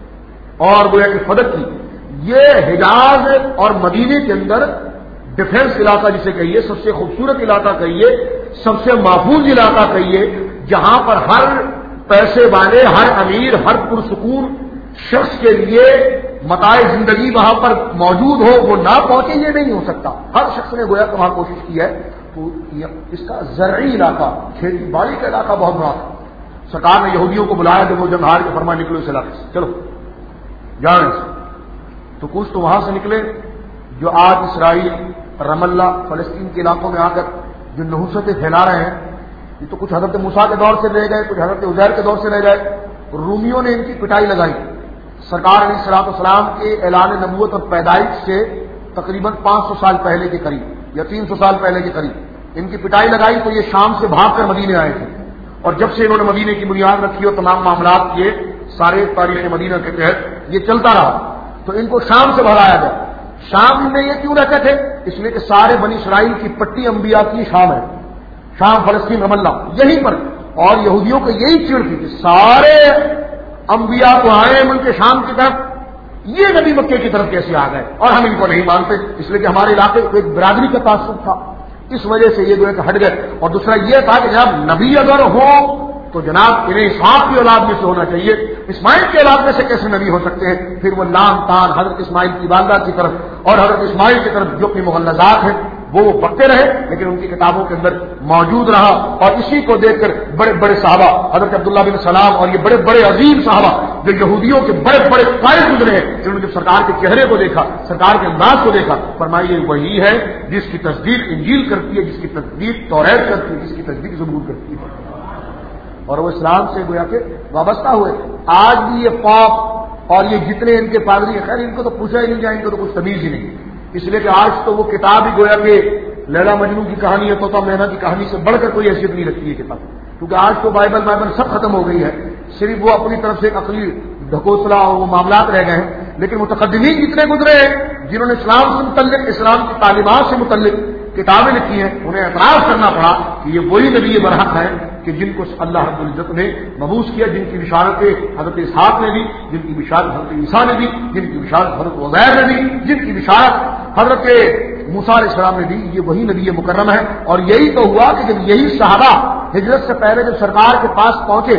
اور گویا کہ فدق کی۔ یہ حجاز اور مدینے کے اندر ڈیفینس علاقہ جسے کہیے، سب سے خوبصورت علاقہ کہیے، سب سے محفوظ علاقہ کہیے، جہاں پر ہر پیسے والے، ہر امیر، ہر پرسکون شخص کے لیے متاع زندگی وہاں پر موجود ہو، وہ نہ پہنچے، یہ نہیں ہو سکتا۔ ہر شخص نے گویا کہ وہاں کوشش کی ہے۔ تو اس کا زرعی علاقہ، کھیتی باڑی کا علاقہ بہت بڑا تھا۔ سرکار نے یہودیوں کو بلایا جب وہ جنگ ہار کے فرما نکلو اس علاقے سے، چلو جان۔ تو کچھ تو وہاں سے نکلے جو آج اسرائیل، رم اللہ، فلسطین کے علاقوں میں آ کر جو نحوستیں پھیلا رہے ہیں، یہ تو کچھ حضرت موسیٰ کے دور سے رہ گئے، کچھ حضرت عزیر کے دور سے رہ گئے۔ رومیوں نے ان کی پٹائی لگائی۔ سرکار علیہ الصلوۃ والسلام کے اعلان نبوت اور پیدائش سے تقریباً پانچ سو سال پہلے کے قریب یا تین سو سال پہلے کے قریب ان کی پٹائی لگائی، تو یہ شام سے بھاگ کر مدینے آئے تھے، اور جب سے انہوں نے مدینے کی بنیاد رکھی اور تمام معاملات کیے سارے تاریخ مدینہ کے تحت یہ چلتا رہا، تو ان کو شام سے بھرایا گیا۔ شام میں یہ کیوں رہتے تھے؟ اس لیے کہ سارے بنی اسرائیل کی پٹی انبیاء کی شام ہے، شام، فلسطین، رم اللہ، یہیں پر۔ اور یہودیوں کو یہی چڑ تھی کہ سارے انبیاء کو آئے ملک شام کی طرف، یہ نبی مکے کی طرف کیسے آ گئے اور ہم ان کو نہیں مانتے؟ اس لیے کہ ہمارے علاقے کو ایک برادری کا تعصب تھا، اس وجہ سے یہ جو ہے کہ ہٹ گئے. اور دوسرا یہ تھا کہ جناب نبی اگر ہو تو جناب انہیں اسحاق کی اولاد میں سے ہونا چاہیے، اسماعیل کی اولاد میں سے کیسے نبی ہو سکتے ہیں؟ پھر وہ لام تان حضرت اسماعیل کی والدہ کی طرف اور حضرت اسماعیل کی طرف جو اپنی مغلظات ہیں وہ وہ بکتے رہے، لیکن ان کی کتابوں کے اندر موجود رہا. اور اسی کو دیکھ کر بڑے بڑے صحابہ حضرت عبداللہ بن سلام اور یہ بڑے بڑے عظیم صحابہ جو یہودیوں کے بڑے بڑے قائد گزرے ہیں، جنہوں نے جب سرکار کے چہرے کو دیکھا، سرکار کے انداز کو دیکھا، فرمایا یہ وہی ہے جس کی تصدیق انجیل کرتی ہے، جس کی تصدیق توریت کرتی ہے، جس کی تصدیق زبور کرتی ہے. اور وہ اسلام سے گویا کہ وابستہ ہوئے. آج بھی یہ پاپ اور یہ جتنے ان کے پادری ہیں، خیر ان کو تو پوچھا ہی نہیں جائے، ان کو تو کچھ تمیز ہی نہیں، اس لیے کہ آج تو وہ کتاب ہی گویا کہ لیلا مجنون کی کہانی ہے، طوطا مینا کی کہانی سے بڑھ کر کوئی حیثیت نہیں رکھتی ہے کتاب، کیونکہ آج تو بائبل بائبل سب ختم ہو گئی ہے، صرف وہ اپنی طرف سے ایک عقلی ڈھکوسلا اور وہ معاملات رہ گئے ہیں. لیکن متقدمین جتنے گزرے ہیں جنہوں نے اسلام سے متعلق، اسلام کی تعلیمات سے متعلق کتابیں لکھی ہیں، انہیں اعتراض کرنا پڑا کہ یہ وہی نبی برحق ہیں کہ جن کو اللہ رب العزت نے مبعوث کیا، جن کی بشارت حضرت اسحاق نے دی، جن کی بشارت حضرت عیسیٰ نے دی، جن کی بشارت حضرت عزیر نے دی، جن کی بشارت حضرت موسیٰ علیہ السلام نے دی. یہ وہی نبی مکرم ہے. اور یہی تو ہوا کہ جب یہی صحابہ ہجرت سے پہلے جب سرکار کے پاس پہنچے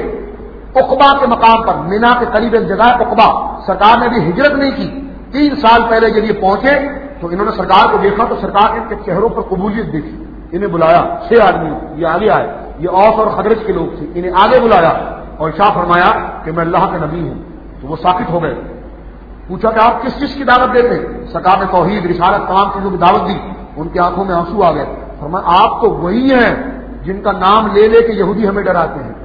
عقبہ کے مقام پر، مینا کے قریب ایک جگہ عقبہ، سرکار نے بھی ہجرت نہیں کی، تین سال پہلے جب یہ پہنچے تو انہوں نے سرکار کو دیکھا تو سرکار نے ان کے چہروں پر قبولیت دیکھی. انہیں بلایا، چھ آدمی یہ آگے آئے، یہ اوس اور خزرج کے لوگ تھے، انہیں آگے بلایا اور ارشاد فرمایا کہ میں اللہ کا نبی ہوں. تو وہ ساکت ہو گئے. پوچھا کہ آپ کس چیز کی دعوت دیتے ہیں؟ سرکار نے توحید، رسالت، تمام چیزوں کی دعوت دی. ان کی آنکھوں میں آنسو آ گئے. فرمایا آپ تو وہی ہیں جن کا نام لے لے کے یہودی ہمیں ڈراتے ہیں،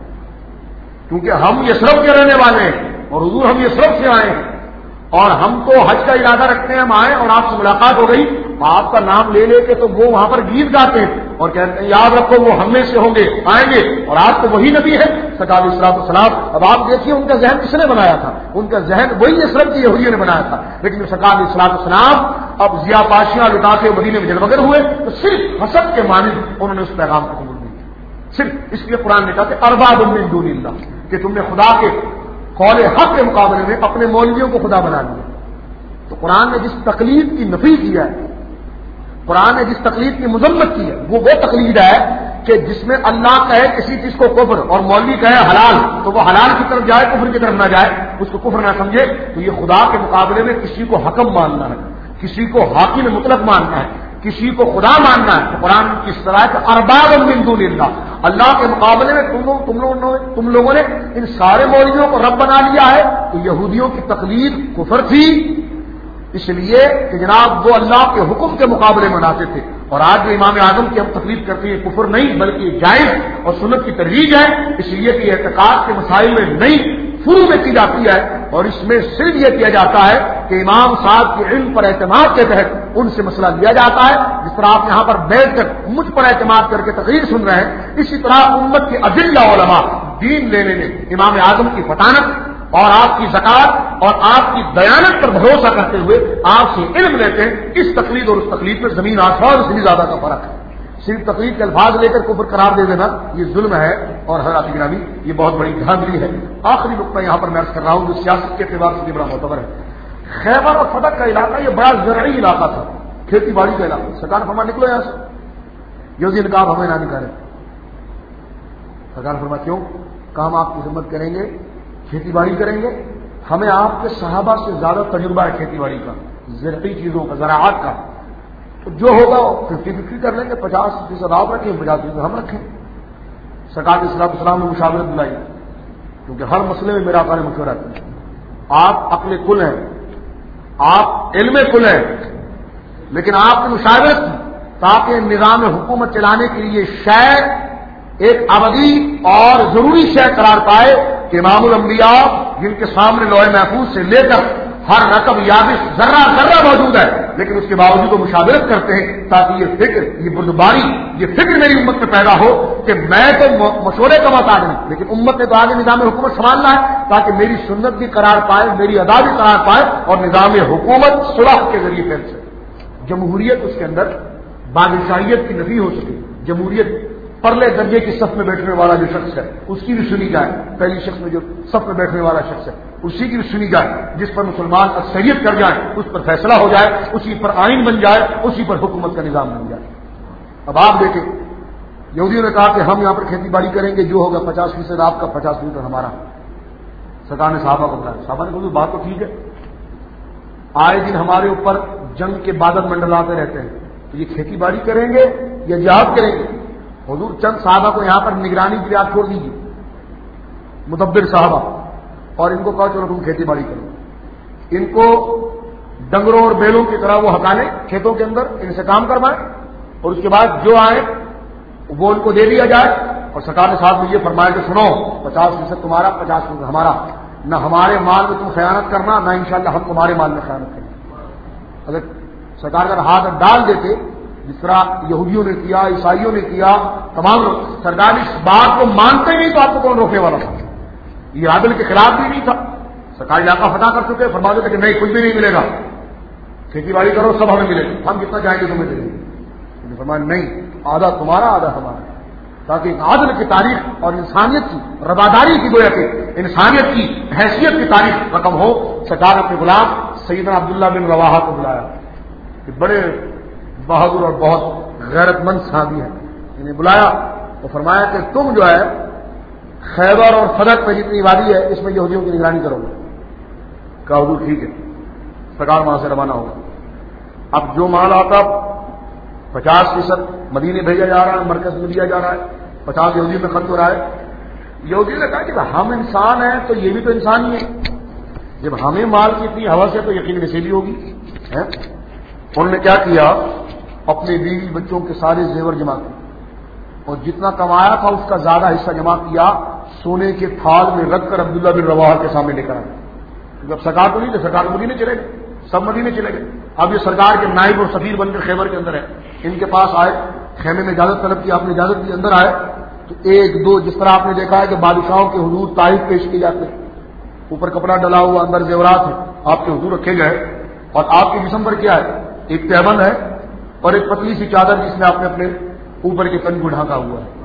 کیونکہ ہم یثرب کے رہنے والے ہیں اور حضور ہم یثرب سے آئے ہیں اور ہم تو حج کا ارادہ رکھتے ہیں، ہم آئے اور آپ سے ملاقات ہو گئی، آپ کا نام لے لے کے تو وہ وہاں پر گیت گاتے ہیں اور کہتے ہیں یاد رکھو وہ ہم میں سے ہوں گے، آئیں گے، اور آپ تو وہی نبی ہے سرکار علیہ الصلوۃ والسلام. اب آپ دیکھیے ان کا ذہن کس نے بنایا تھا؟ ان کا ذہن وہی یثرب کی یہودیوں نے بنایا تھا. لیکن جب سرکار علیہ الصلوۃ والسلام اب ضیا پاشیاں لٹا کے مدینے میں جلوگر ہوئے تو صرف حسد کے مانند انہوں نے اس پیغام کو قبول نہیں کیا. صرف اس لیے قرآن نے کہا کہ ارباب من دون اللہ، کہ تم نے خدا کے قول حق کے مقابلے میں اپنے مولویوں کو خدا بنا لیا. تو قرآن نے جس تقلید کی نفی کیا ہے، قرآن نے جس تقلید کی مذمت کی ہے، وہ وہ تقلید ہے کہ جس میں اللہ کہے کسی چیز کو کفر اور مولوی کہے حلال تو وہ حلال کی طرف جائے، کفر کی طرف نہ جائے، اس کو کفر نہ سمجھے. تو یہ خدا کے مقابلے میں کسی کو حکم ماننا ہے، کسی کو حاکم مطلق ماننا ہے، کسی کو خدا ماننا ہے. تو قرآن کی اس طرح ہے ارباب من دون اللہ، اللہ کے مقابلے میں تم لوگ تم لوگوں نے تم لوگوں نے ان سارے مولویوں کو رب بنا لیا ہے. تو یہودیوں کی تقلید کفر تھی، اس لیے کہ جناب وہ اللہ کے حکم کے مقابلے مناتے تھے. اور آج جو امام اعظم کی ہم تقلید کرتے ہیں کفر نہیں بلکہ جائز اور سنت کی ترویج ہے، اس لیے کہ اعتقاد کے مسائل میں نہیں فروع میں کی جاتی ہے اور اس میں صرف یہ کیا جاتا ہے کہ امام صاحب کے علم پر اعتماد کے تحت ان سے مسئلہ لیا جاتا ہے. جس طرح آپ یہاں پر بیٹھ کر مجھ پر اعتماد کر کے تقریر سن رہے ہیں، اسی طرح امت کے اجلہ علماء دین لینے میں امام اعظم کی فطانت اور آپ کی زکات اور آپ کی دیانت پر بھروسہ کرتے ہوئے آپ سے علم لیتے ہیں. اس تقلید اور اس تقلید میں زمین آسمان سے بھی زیادہ کا فرق ہے. صرف تقلید کے الفاظ لے کر کفر قرار دے دینا یہ ظلم ہے اور حضرات گرامی یہ بہت بڑی دھاندلی ہے. آخری نقطہ یہاں پر میں عرض کر رہا ہوں جو سیاست کے اعتبار سے بڑا معتبر ہے. خیبر اور فتح کا علاقہ یہ بڑا زرعی علاقہ تھا، کھیتی باڑی کا علاقہ. سرکار فرما نکلو یہاں سے، یہ نکاب ہمیں نہ نکالے. سرکار فرما کیوں؟ کام آپ کی خدمت کریں گے، کھیتی باڑی کریں گے، ہمیں آپ کے صحابہ سے زیادہ تجربہ ہے کھیتی باڑی کا، زرعی چیزوں کا، زراعت کا. تو جو ہوگا ففٹی ففٹی کر لیں گے، پچاس فیصد آپ رکھیں، پچاس فیصد ہم رکھیں. سرکار علیہ السلام نے مشاورت دلائی کیونکہ ہر مسئلے میں میرا کار مشورہ ہے. آپ عقل کل ہیں، آپ علم کل ہیں، لیکن آپ کی مشاورت تاکہ نظام حکومت چلانے کے لیے شے ایک ابدی اور ضروری شے قرار پائے کہ امام الانبیاء جن کے سامنے لوح محفوظ سے لے کر ہر رقم یابش ذرہ ذرہ موجود ہے، لیکن اس کے باوجود وہ مشاورت کرتے ہیں تاکہ یہ فکر، یہ بردباری، یہ فکر میری امت میں پیدا ہو کہ میں تو مشورے کا محتاج نہیں، لیکن امت نے تو آگے نظام حکومت سنبھالنا ہے تاکہ میری سنت بھی قرار پائے، میری ادا بھی قرار پائے اور نظام حکومت صلح کے ذریعے پھیل سکے. جمہوریت اس کے اندر بادشاہیت کی نفی ہو سکے. جمہوریت پرلے درجے کی صف میں بیٹھنے والا جو شخص ہے اس کی بھی سنی جائے، پہلی شخص میں جو صف میں بیٹھنے والا شخص ہے اسی کی بھی سنی جائے، جس پر مسلمان اکثریت کر جائیں اس پر فیصلہ ہو جائے، اسی پر آئین بن جائے، اسی پر حکومت کا نظام بن جائے۔ اب آپ دیکھیں، یہودیوں نے کہا کہ ہم یہاں پر کھیتی باڑی کریں گے، جو ہوگا پچاس فیصد آپ کا، پچاس فیصد ہمارا۔ سرکار نے صحابہ کو بلایا، صحابہ نے کہا بات تو ٹھیک ہے، آئے دن ہمارے اوپر جنگ کے بادل منڈلاتے رہتے ہیں، تو یہ کھیتی باڑی کریں گے یا جہاد کریں گے؟ حضور چند صحابہ کو یہاں پر نگرانی کے لیے آپ چھوڑ دیجیے، مدبر صحابہ، اور ان کو کہا چلو تم کھیتی باڑی کرو، ان کو ڈنگروں اور بیلوں کی طرح وہ ہکالیں کھیتوں کے اندر، ان سے کام کروائیں، اور اس کے بعد جو آئے وہ ان کو دے دیا جائے۔ اور سرکار نے ساتھ میں یہ فرمایا کہ سنو، پچاس فیصد تمہارا، پچاس فیصد ہمارا، نہ ہمارے مال میں تم خیانت کرنا، نہ انشاءاللہ ہم تمہارے مال میں خیانت کرنا۔ اگر سرکار کا ہاتھ ڈال دیتے جس طرح یہودیوں نے کیا، عیسائیوں نے کیا، تمام لوگ، سرکار اس بات کو مانتے نہیں تو آپ کو کون روکنے والا تھا؟ یہ عادل کے خلاف بھی نہیں تھا، سرکار علاقہ فتح کر چکے، فرما دیتے کہ نہیں کچھ بھی نہیں ملے گا، کھیتی باڑی کرو سب ہمیں ملے گا، ہم کتنا چاہیں گے تمہیں دیں گے۔ فرمایا نہیں، آدھا تمہارا آدھا ہمارا، تاکہ عادل کی تاریخ اور انسانیت کی رواداری کی گویا کہ انسانیت کی حیثیت کی تاریخ رقم ہو۔ سرکار اپنے غلام سیدنا عبداللہ بن رواحہ کو بلایا، کہ بڑے بہادر اور بہت غیرت مند صحابی ہیں، انہیں بلایا تو فرمایا کہ تم جو ہے خیبر اور فدق میں جتنی وادی ہے اس میں یہودیوں کی نگرانی کرو گے۔ کہا حضور ٹھیک ہے۔ سرکار وہاں سے روانہ ہوگا۔ اب جو مال آتا پچاس فیصد مدینے بھیجا جا رہا ہے، مرکز میں دیا جا رہا ہے، پچاس یہودی میں خرچ ہو رہا ہے۔ یہودی نے کہا کہ ہم انسان ہیں تو یہ بھی تو انسان ہی ہے، جب ہمیں مال کی اتنی حوث ہے تو یقین نصیبی ہوگی۔ انہوں نے کیا کیا، اپنے بیوی بچوں کے سارے زیور جمع کیے، اور جتنا کمایا تھا اس کا زیادہ حصہ جمع کیا، سونے کے تھال میں رکھ کر عبداللہ بن رواحہ کے سامنے لے کر آئے۔ جب سرکار کو نہیں تھے، سرکار مدینے چلے گئے، سب مدینے چلے گئے۔ اب یہ سرکار کے نائب اور سفیر بن کر خیبر کے اندر ہے، ان کے پاس آئے، خیمے میں اجازت طلب کی، آپ نے اجازت دی، اندر آئے تو ایک دو، جس طرح آپ نے دیکھا ہے کہ بادشاہوں کے حضور تحائف پیش کیے جاتے ہیں، اوپر کپڑا ڈلا ہوا، اندر زیورات ہیں، آپ کے حضور رکھے گئے، اور آپ کے جسم پر کیا ہے، ایک تہبند ہے اور ایک پتلی سی چادر جس میں آپ نے اپنے اوپر کے تن کو ڈھانکا ہوا ہے۔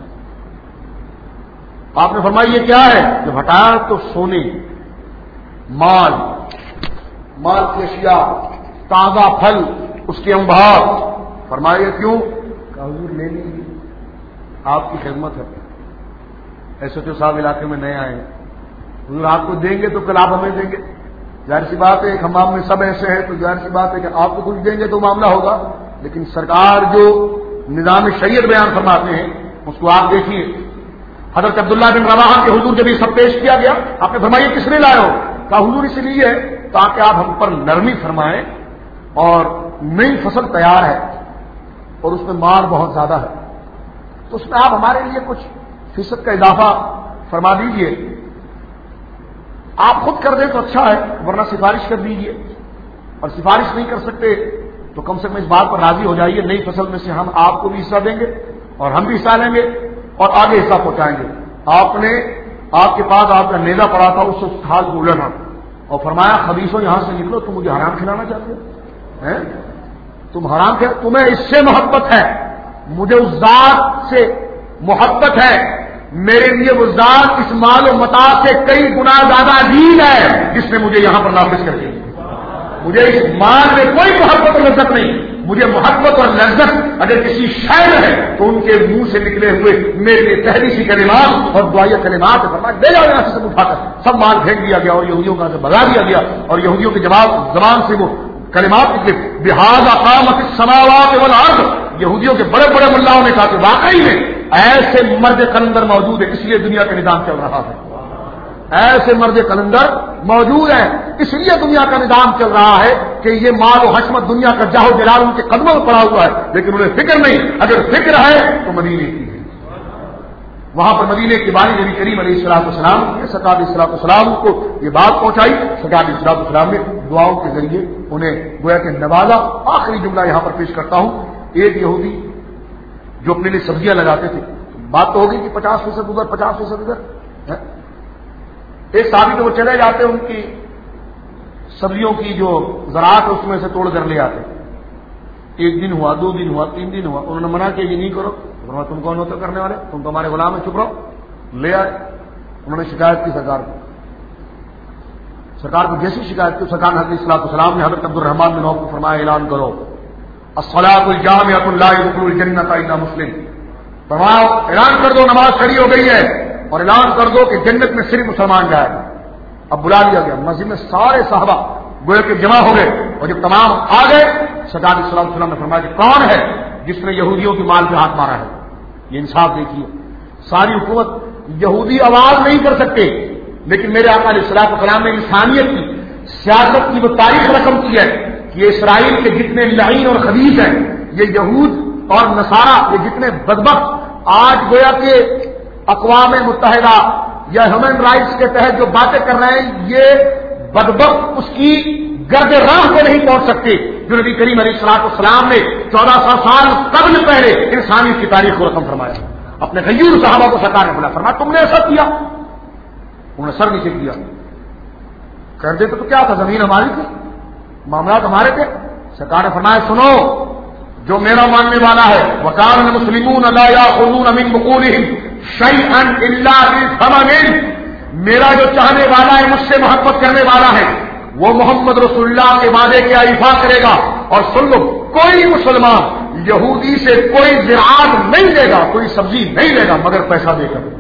آپ نے فرمایا یہ کیا ہے؟ جب ہٹایا تو سونے، مال، مال کی اشیاء، تازہ پھل، اس کے انبار۔ فرمایا یہ کیوں؟ کہ حضور لے لیجیے، آپ کی خدمت ہے۔ ایسے تو صاحب علاقے میں نئے آئے ہیں، حضور آپ کو دیں گے تو کل آپ ہمیں دیں گے، ظاہر سی بات ہے ایک ہمام میں سب ایسے ہیں تو ظاہر سی بات ہے کہ آپ کو کچھ دیں گے تو معاملہ ہوگا، لیکن سرکار جو نظام شریعت بیان فرماتے ہیں اس کو آپ دیکھیے۔ حضرت عبداللہ بن رواحہ کے حضور جب یہ سب پیش کیا گیا، آپ نے فرمایا کس نے لائے ہو؟ کہا حضور اس لیے ہے تاکہ آپ ہم پر نرمی فرمائیں، اور نئی فصل تیار ہے اور اس میں مال بہت زیادہ ہے، تو اس میں آپ ہمارے لیے کچھ فیصد کا اضافہ فرما دیجئے، آپ خود کر دیں تو اچھا ہے، ورنہ سفارش کر دیجئے، اور سفارش نہیں کر سکتے تو کم سے کم اس بات پر راضی ہو جائیے نئی فصل میں سے ہم آپ کو بھی حصہ دیں گے اور ہم بھی حصہ لیں گے اور آگے حصہ پہنچائیں گے۔ آپ نے، آپ کے پاس آپ کا نیزہ پڑا تھا، اس سے تھال کو الٹنا اور فرمایا خبیثوں یہاں سے نکلو، تم مجھے حرام کھلانا چاہتے ہو؟ تم حرام کھلا، تمہیں اس سے محبت ہے، مجھے اس ذات سے محبت ہے، میرے لیے وہ ذات اس مال و متاع سے کئی گنا زیادہ عزیز ہے جس نے مجھے یہاں پر نافذ کر دیا۔ مجھے اس مال میں کوئی محبت اور لذت نہیں، مجھے محبت اور لذت اگر کسی شاعر ہے تو ان کے منہ سے نکلے ہوئے میرے لیے تحریسی کلمات اور دعائیہ کلمات فرمایا لے جاؤ یہاں سے، سب اٹھا کر سب مال پھینک دیا گیا اور یہودیوں کا بگا دیا گیا، اور یہودیوں کے جواب زبان سے وہ کلمات نکلے، بہذا قامت السماوات والارض۔ یہودیوں کے بڑے بڑے ملاؤں نے کہا کہ واقعی میں ایسے مرد قلندر موجود ہے، اس لیے دنیا کا نظام چل رہا ہے، ایسے مرد قلندر موجود ہیں اس لیے دنیا کا نظام چل رہا ہے کہ یہ مال و حشمت دنیا کا جاہ و جلال ان کے قدموں میں پڑا ہوا ہے، لیکن انہیں فکر نہیں، اگر فکر ہے تو مدینے کی ہے۔ وہاں پر مدینے کے بانی نبی کریم علیہ الصلوۃ والسلام نے سرکار علیہ الصلوۃ والسلام کو یہ بات پہنچائی، سرکار علیہ الصلوۃ والسلام نے دعاؤں کے ذریعے انہیں گویا کہ نوازا۔ آخری جملہ یہاں پر پیش کرتا ہوں، ایک یہودی جو اپنے لیے سبزیاں لگاتے تھے، بات تو ہوگی کہ پچاس فیصد ادھر پچاس فیصد ادھر، ایک صحابی تو وہ چلے جاتے ان کی سبزیوں کی جو زراعت ہے اس میں سے توڑ کر لے آتے، ایک دن ہوا، دو دن ہوا، تین دن ہوا، انہوں نے منع کیا یہ نہیں کرو، فرمایا تم کون ہوتے کرنے والے، تم تو ہمارے غلام ہیں، چپ رہو. لے آئے. انہوں نے شکایت کی سرکار کو. سرکار کو جیسی شکایت کی سرکار نے حضرت صلاح السلام نے حضرت عبد الرحمان بن عوف کو فرمایا اعلان کرو الصلاۃ الجامعۃ لا يدخل الجنۃ الا مسلم. فرمایا اعلان کر دو نماز کھڑی ہو گئی ہے اور اعلان کر دو کہ جنت میں صرف مسلمان جائے گا. اب بلا لیا گیا مسجد میں، سارے صحابہ گویا کہ جمع ہو گئے اور جب تمام آ گئے سرکار صلی اللہ علیہ وسلم نے فرمایا کہ کون ہے جس نے یہودیوں کی مال پہ ہاتھ مارا ہے. یہ انصاف دیکھیے. ساری حکومت یہودی آواز نہیں کر سکتے، لیکن میرے آقا علیہ الصلوۃ والسلام نے انسانیت کی سیاست کی وہ تاریخ رقم کی ہے کہ اسرائیل کے جتنے لعین اور خبیث ہیں، یہ یہود اور نصارہ، یہ جتنے بدبخت آج گویا کہ اقوام متحدہ یا ہیومن رائٹس کے تحت جو باتیں کر رہے ہیں، یہ بدبخت اس کی گرد راہ کو نہیں پہنچ سکتے جو نبی کریم علیہ الصلوۃ والسلام نے چودہ سو سال قبل پہلے انسانیت کی تاریخ کو رقم فرمایا. اپنے غیور صحابہ کو سرکار نے بولا، فرمایا تم نے ایسا کیا؟ انہوں نے سر نیچے کیا. کر دیتے تو کیا تھا، زمین ہماری تھی، معاملات ہمارے تھے. سرکار نے فرمایا سنو، جو میرا ماننے والا ہے وَقَالَ الْمُسْلِمُونَ لَا يَأْخُذُونَ مِن بُقُولِهِمْ شَيْئًا إِلَّا بِثَمَنٍ، میرا جو چاہنے والا ہے، مجھ سے محبت کرنے والا ہے، وہ محمد رسول اللہ کے وعدے کے ایفا کرے گا. اور سن لو، کوئی مسلمان یہودی سے کوئی زراعت نہیں لے گا، کوئی سبزی نہیں لے گا مگر پیسہ دے کر،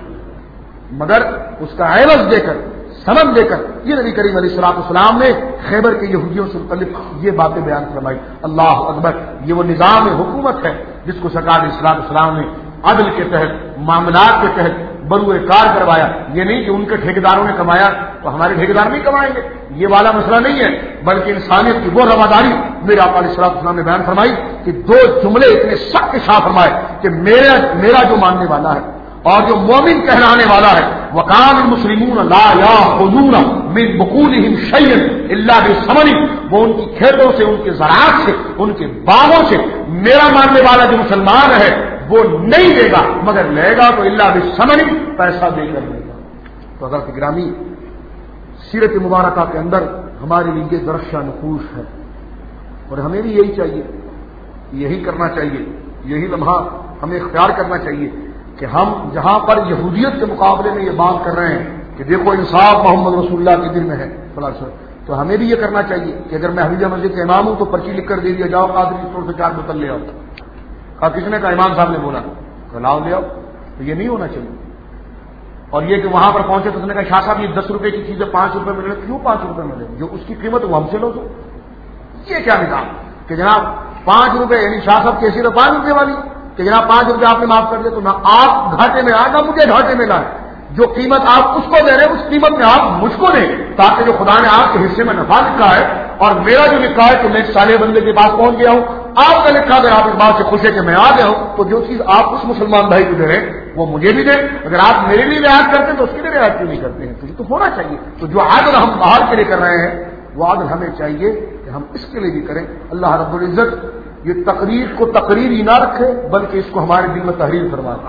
مگر اس کا عوض دے کر، سمن دے کر. یہ نبی کریم علیہ الصلوۃ والسلام نے خیبر کے یہودیوں سے متعلق یہ باتیں بیان فرمائی. اللہ اکبر. یہ وہ نظام حکومت ہے جس کو سرکار علیہ الصلوۃ والسلام نے عدل کے تحت، معاملات کے تحت بروئے کار کروایا. یہ نہیں کہ ان کے ٹھیکیداروں نے کمایا تو ہمارے ٹھیکیدار نہیں کمائیں گے، یہ والا مسئلہ نہیں ہے، بلکہ انسانیت کی وہ رواداری میرے آقا علیہ الصلوۃ والسلام نے بیان فرمائی کہ دو جملے اتنے سخت شاہ فرمائے کہ میرا میرا جو ماننے والا ہے اور جو مومن کہلانے والا ہے وَقَالَ الْمُسْلِمُونَ لَا يَأْخُذُونَ مِن بُقُولِهِمْ شَيْئًا إِلَّا بِثَمَنٍ، وہ ان کی کھیتوں سے، ان کے زراعت سے، ان کے باغوں سے میرا ماننے والا جو مسلمان ہے وہ نہیں دے گا مگر لے گا تو الا بثمن، پیسہ دے کر لے گا. تو حضرت گرامی، سیرت مبارکہ کے اندر ہمارے لیے درخشاں نقوش ہے اور ہمیں بھی یہی چاہیے، یہی کرنا چاہیے، یہی لمحہ ہمیں اختیار کرنا چاہیے کہ ہم جہاں پر یہودیت کے مقابلے میں یہ بات کر رہے ہیں کہ دیکھو انصاف محمد رسول اللہ کے دل میں ہے، تو ہمیں بھی یہ کرنا چاہیے کہ اگر میں حفیظ مسجد کے امام ہوں تو پرچی لکھ کر دے دیا جاؤ قادری اسٹور سے چار بوتل لے آؤ. کہا کس نے کہا؟ امام صاحب نے بولا. تو لاؤ لے آؤ. تو یہ نہیں ہونا چاہیے. اور یہ کہ وہاں پر پہنچے تو اس نے کہا شاہ صاحب یہ دس روپے کی چیزیں پانچ روپے ملے. کیوں پانچ روپے ملے؟ جو اس کی قیمت وہ ہم سے لو. یہ کیا نظام کہ جناب پانچ روپے یعنی شاہ صاحب کیسی تو پانچ روپے والی کہ جناب پانچ روپے آپ نے معاف کر دیا تو نہ آپ گھاٹے میں آئے نہ مجھے گھاٹے میں لائے. جو قیمت آپ اس کو دے رہے ہیں اس قیمت میں آپ مجھ کو دیں تاکہ جو خدا نے آپ کے حصے میں نفع لکھا ہے اور میرا جو لکھا ہے کہ میں صالح بندے کے پاس پہنچ گیا ہوں، آپ کا لکھا اگر آپ اس بات سے خوش ہے کہ میں آ گیا ہوں تو جو چیز آپ اس مسلمان بھائی کو دے رہے ہیں وہ مجھے بھی دیں. اگر آپ میرے لیے رعایت کرتے ہیں تو اس کے لیے رعایت کیوں نہیں کرتے ہیں؟ تو یہ تو ہونا چاہیے. تو جو عادل ہم باہر کے لیے کر رہے ہیں وہ عادل ہمیں چاہیے کہ ہم اس کے لیے بھی کریں. اللہ رب العزت یہ تقریر کو تقریر ہی نہ رکھے بلکہ اس کو ہمارے دل میں تحریر فرما دے،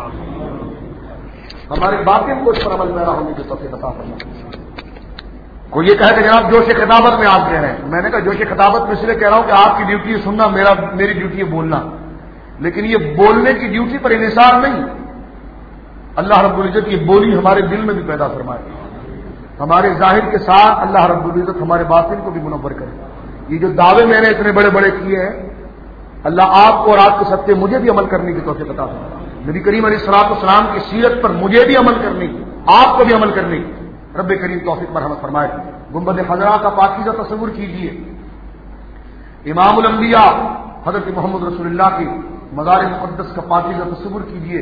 ہمارے باطن کو اس پر عمل پیرا ہونے کی توفیق عطا فرما. کوئی یہ کہے کہ جناب جوش خطابت میں آپ کہہ رہے ہیں. میں نے کہا جوش خطابت میں اس لیے کہہ رہا ہوں کہ آپ کی ڈیوٹی ہے سننا، میرا میری ڈیوٹی ہے بولنا. لیکن یہ بولنے کی ڈیوٹی پر انحصار نہیں. اللہ رب العزت یہ بولی ہمارے دل میں بھی پیدا فرمائے، ہمارے ظاہر کے ساتھ اللہ رب العزت ہمارے باطن کو بھی منور کرے. یہ جو دعوے میں نے اتنے بڑے بڑے کیے ہیں اللہ آپ کو اور آپ کے سب کے مجھے بھی عمل کرنے کی توفیق عطا فرمائے. نبی کریم علیہ الصلوۃ والسلام کی سیرت پر مجھے بھی عمل کرنے کی، آپ کو بھی عمل کرنے کی رب کریم توفیق مرحمت فرمائے. گنبد خضرا کا پاکیزہ تصور کیجئے، امام الانبیاء حضرت محمد رسول اللہ کی مزار مقدس کا پاکیزہ تصور کیجئے.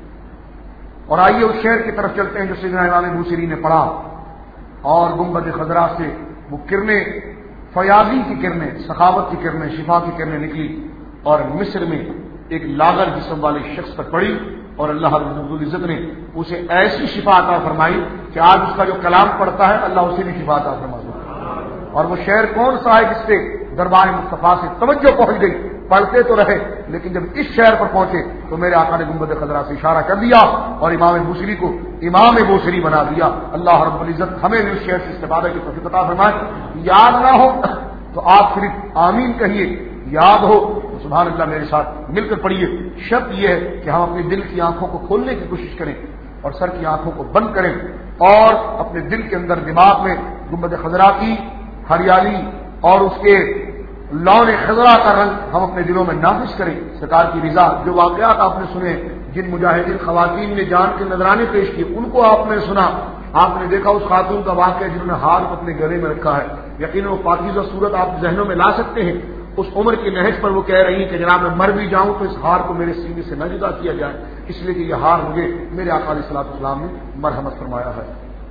اور آئیے اس شعر کی طرف چلتے ہیں جو سیدنا امام بوصیری نے پڑھا. اور گنبد خضرا سے وہ کرنیں، فیاضی کی کرنیں، سخاوت کی کرنیں، شفا کی کرنیں نکلی اور مصر میں ایک لاغر جسم والے شخص پر پڑی اور اللہ رب العزت نے اسے ایسی شفا عطا فرمائی کہ آج اس کا جو کلام پڑھتا ہے اللہ اسے بھی شفا عطا فرما دے. اور وہ شعر کون سا ہے جس سے دربار مصطفیٰ سے توجہ پہنچ گئی؟ پڑھتے تو رہے لیکن جب اس شعر پر پہنچے تو میرے آقا نے گنبد خضرا سے اشارہ کر دیا اور امام بوصیری کو امام بوصیری بنا دیا. اللہ رب العزت ہمیں بھی اس شعر سے استفادہ کی توفیق عطا فرمائے. یاد نہ ہو تو آپ صرف آمین کہیے، یاد ہو سبحان اللہ میرے ساتھ مل کر پڑھیے. شرط یہ ہے کہ ہم اپنے دل کی آنکھوں کو کھولنے کی کوشش کریں اور سر کی آنکھوں کو بند کریں اور اپنے دل کے اندر دماغ میں گنبد خضرا کی ہریالی اور اس کے لون خضرا کا رنگ ہم اپنے دلوں میں نافذ کریں. سرکار کی رضا. جو واقعات آپ نے سنے جن مجاہدین خواتین نے جان کے نذرانے پیش کیے ان کو آپ نے سنا. آپ نے دیکھا اس خاتون کا واقعہ جنہوں نے ہاتھ اپنے گلے میں رکھا ہے. یقیناً وہ پاکیزہ صورت آپ ذہنوں میں لا سکتے ہیں. اس عمر کی نہج پر وہ کہہ رہی ہیں کہ جناب میں مر بھی جاؤں تو اس ہار کو میرے سینے سے نہ جدا کیا جائے, اس لیے کہ یہ ہار مجھے میرے آقا علیہ الصلوۃ والسلام نے مرحمت فرمایا ہے.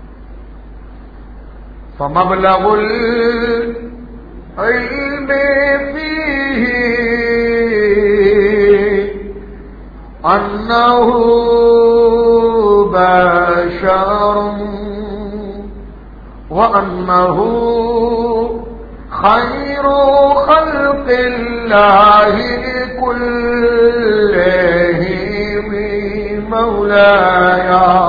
فمبلغ العلم فيه أنه بشر وأنه خير خلق الله كلهم مولاي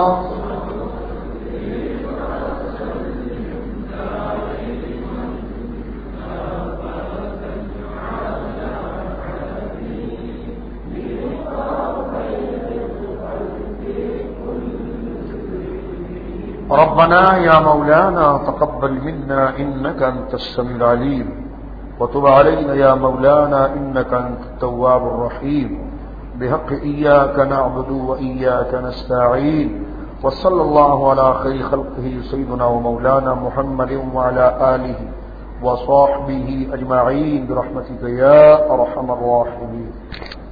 ربنا يا مولانا تقبل منا إنك أنت السميع العليم وتب علينا يا مولانا إنك أنت التواب الرحيم بحق إياك نعبد وإياك نستعين وصلى الله على خير خلقه سيدنا ومولانا محمد وعلى آله وصحبه أجمعين برحمتك يا أرحم الراحمين.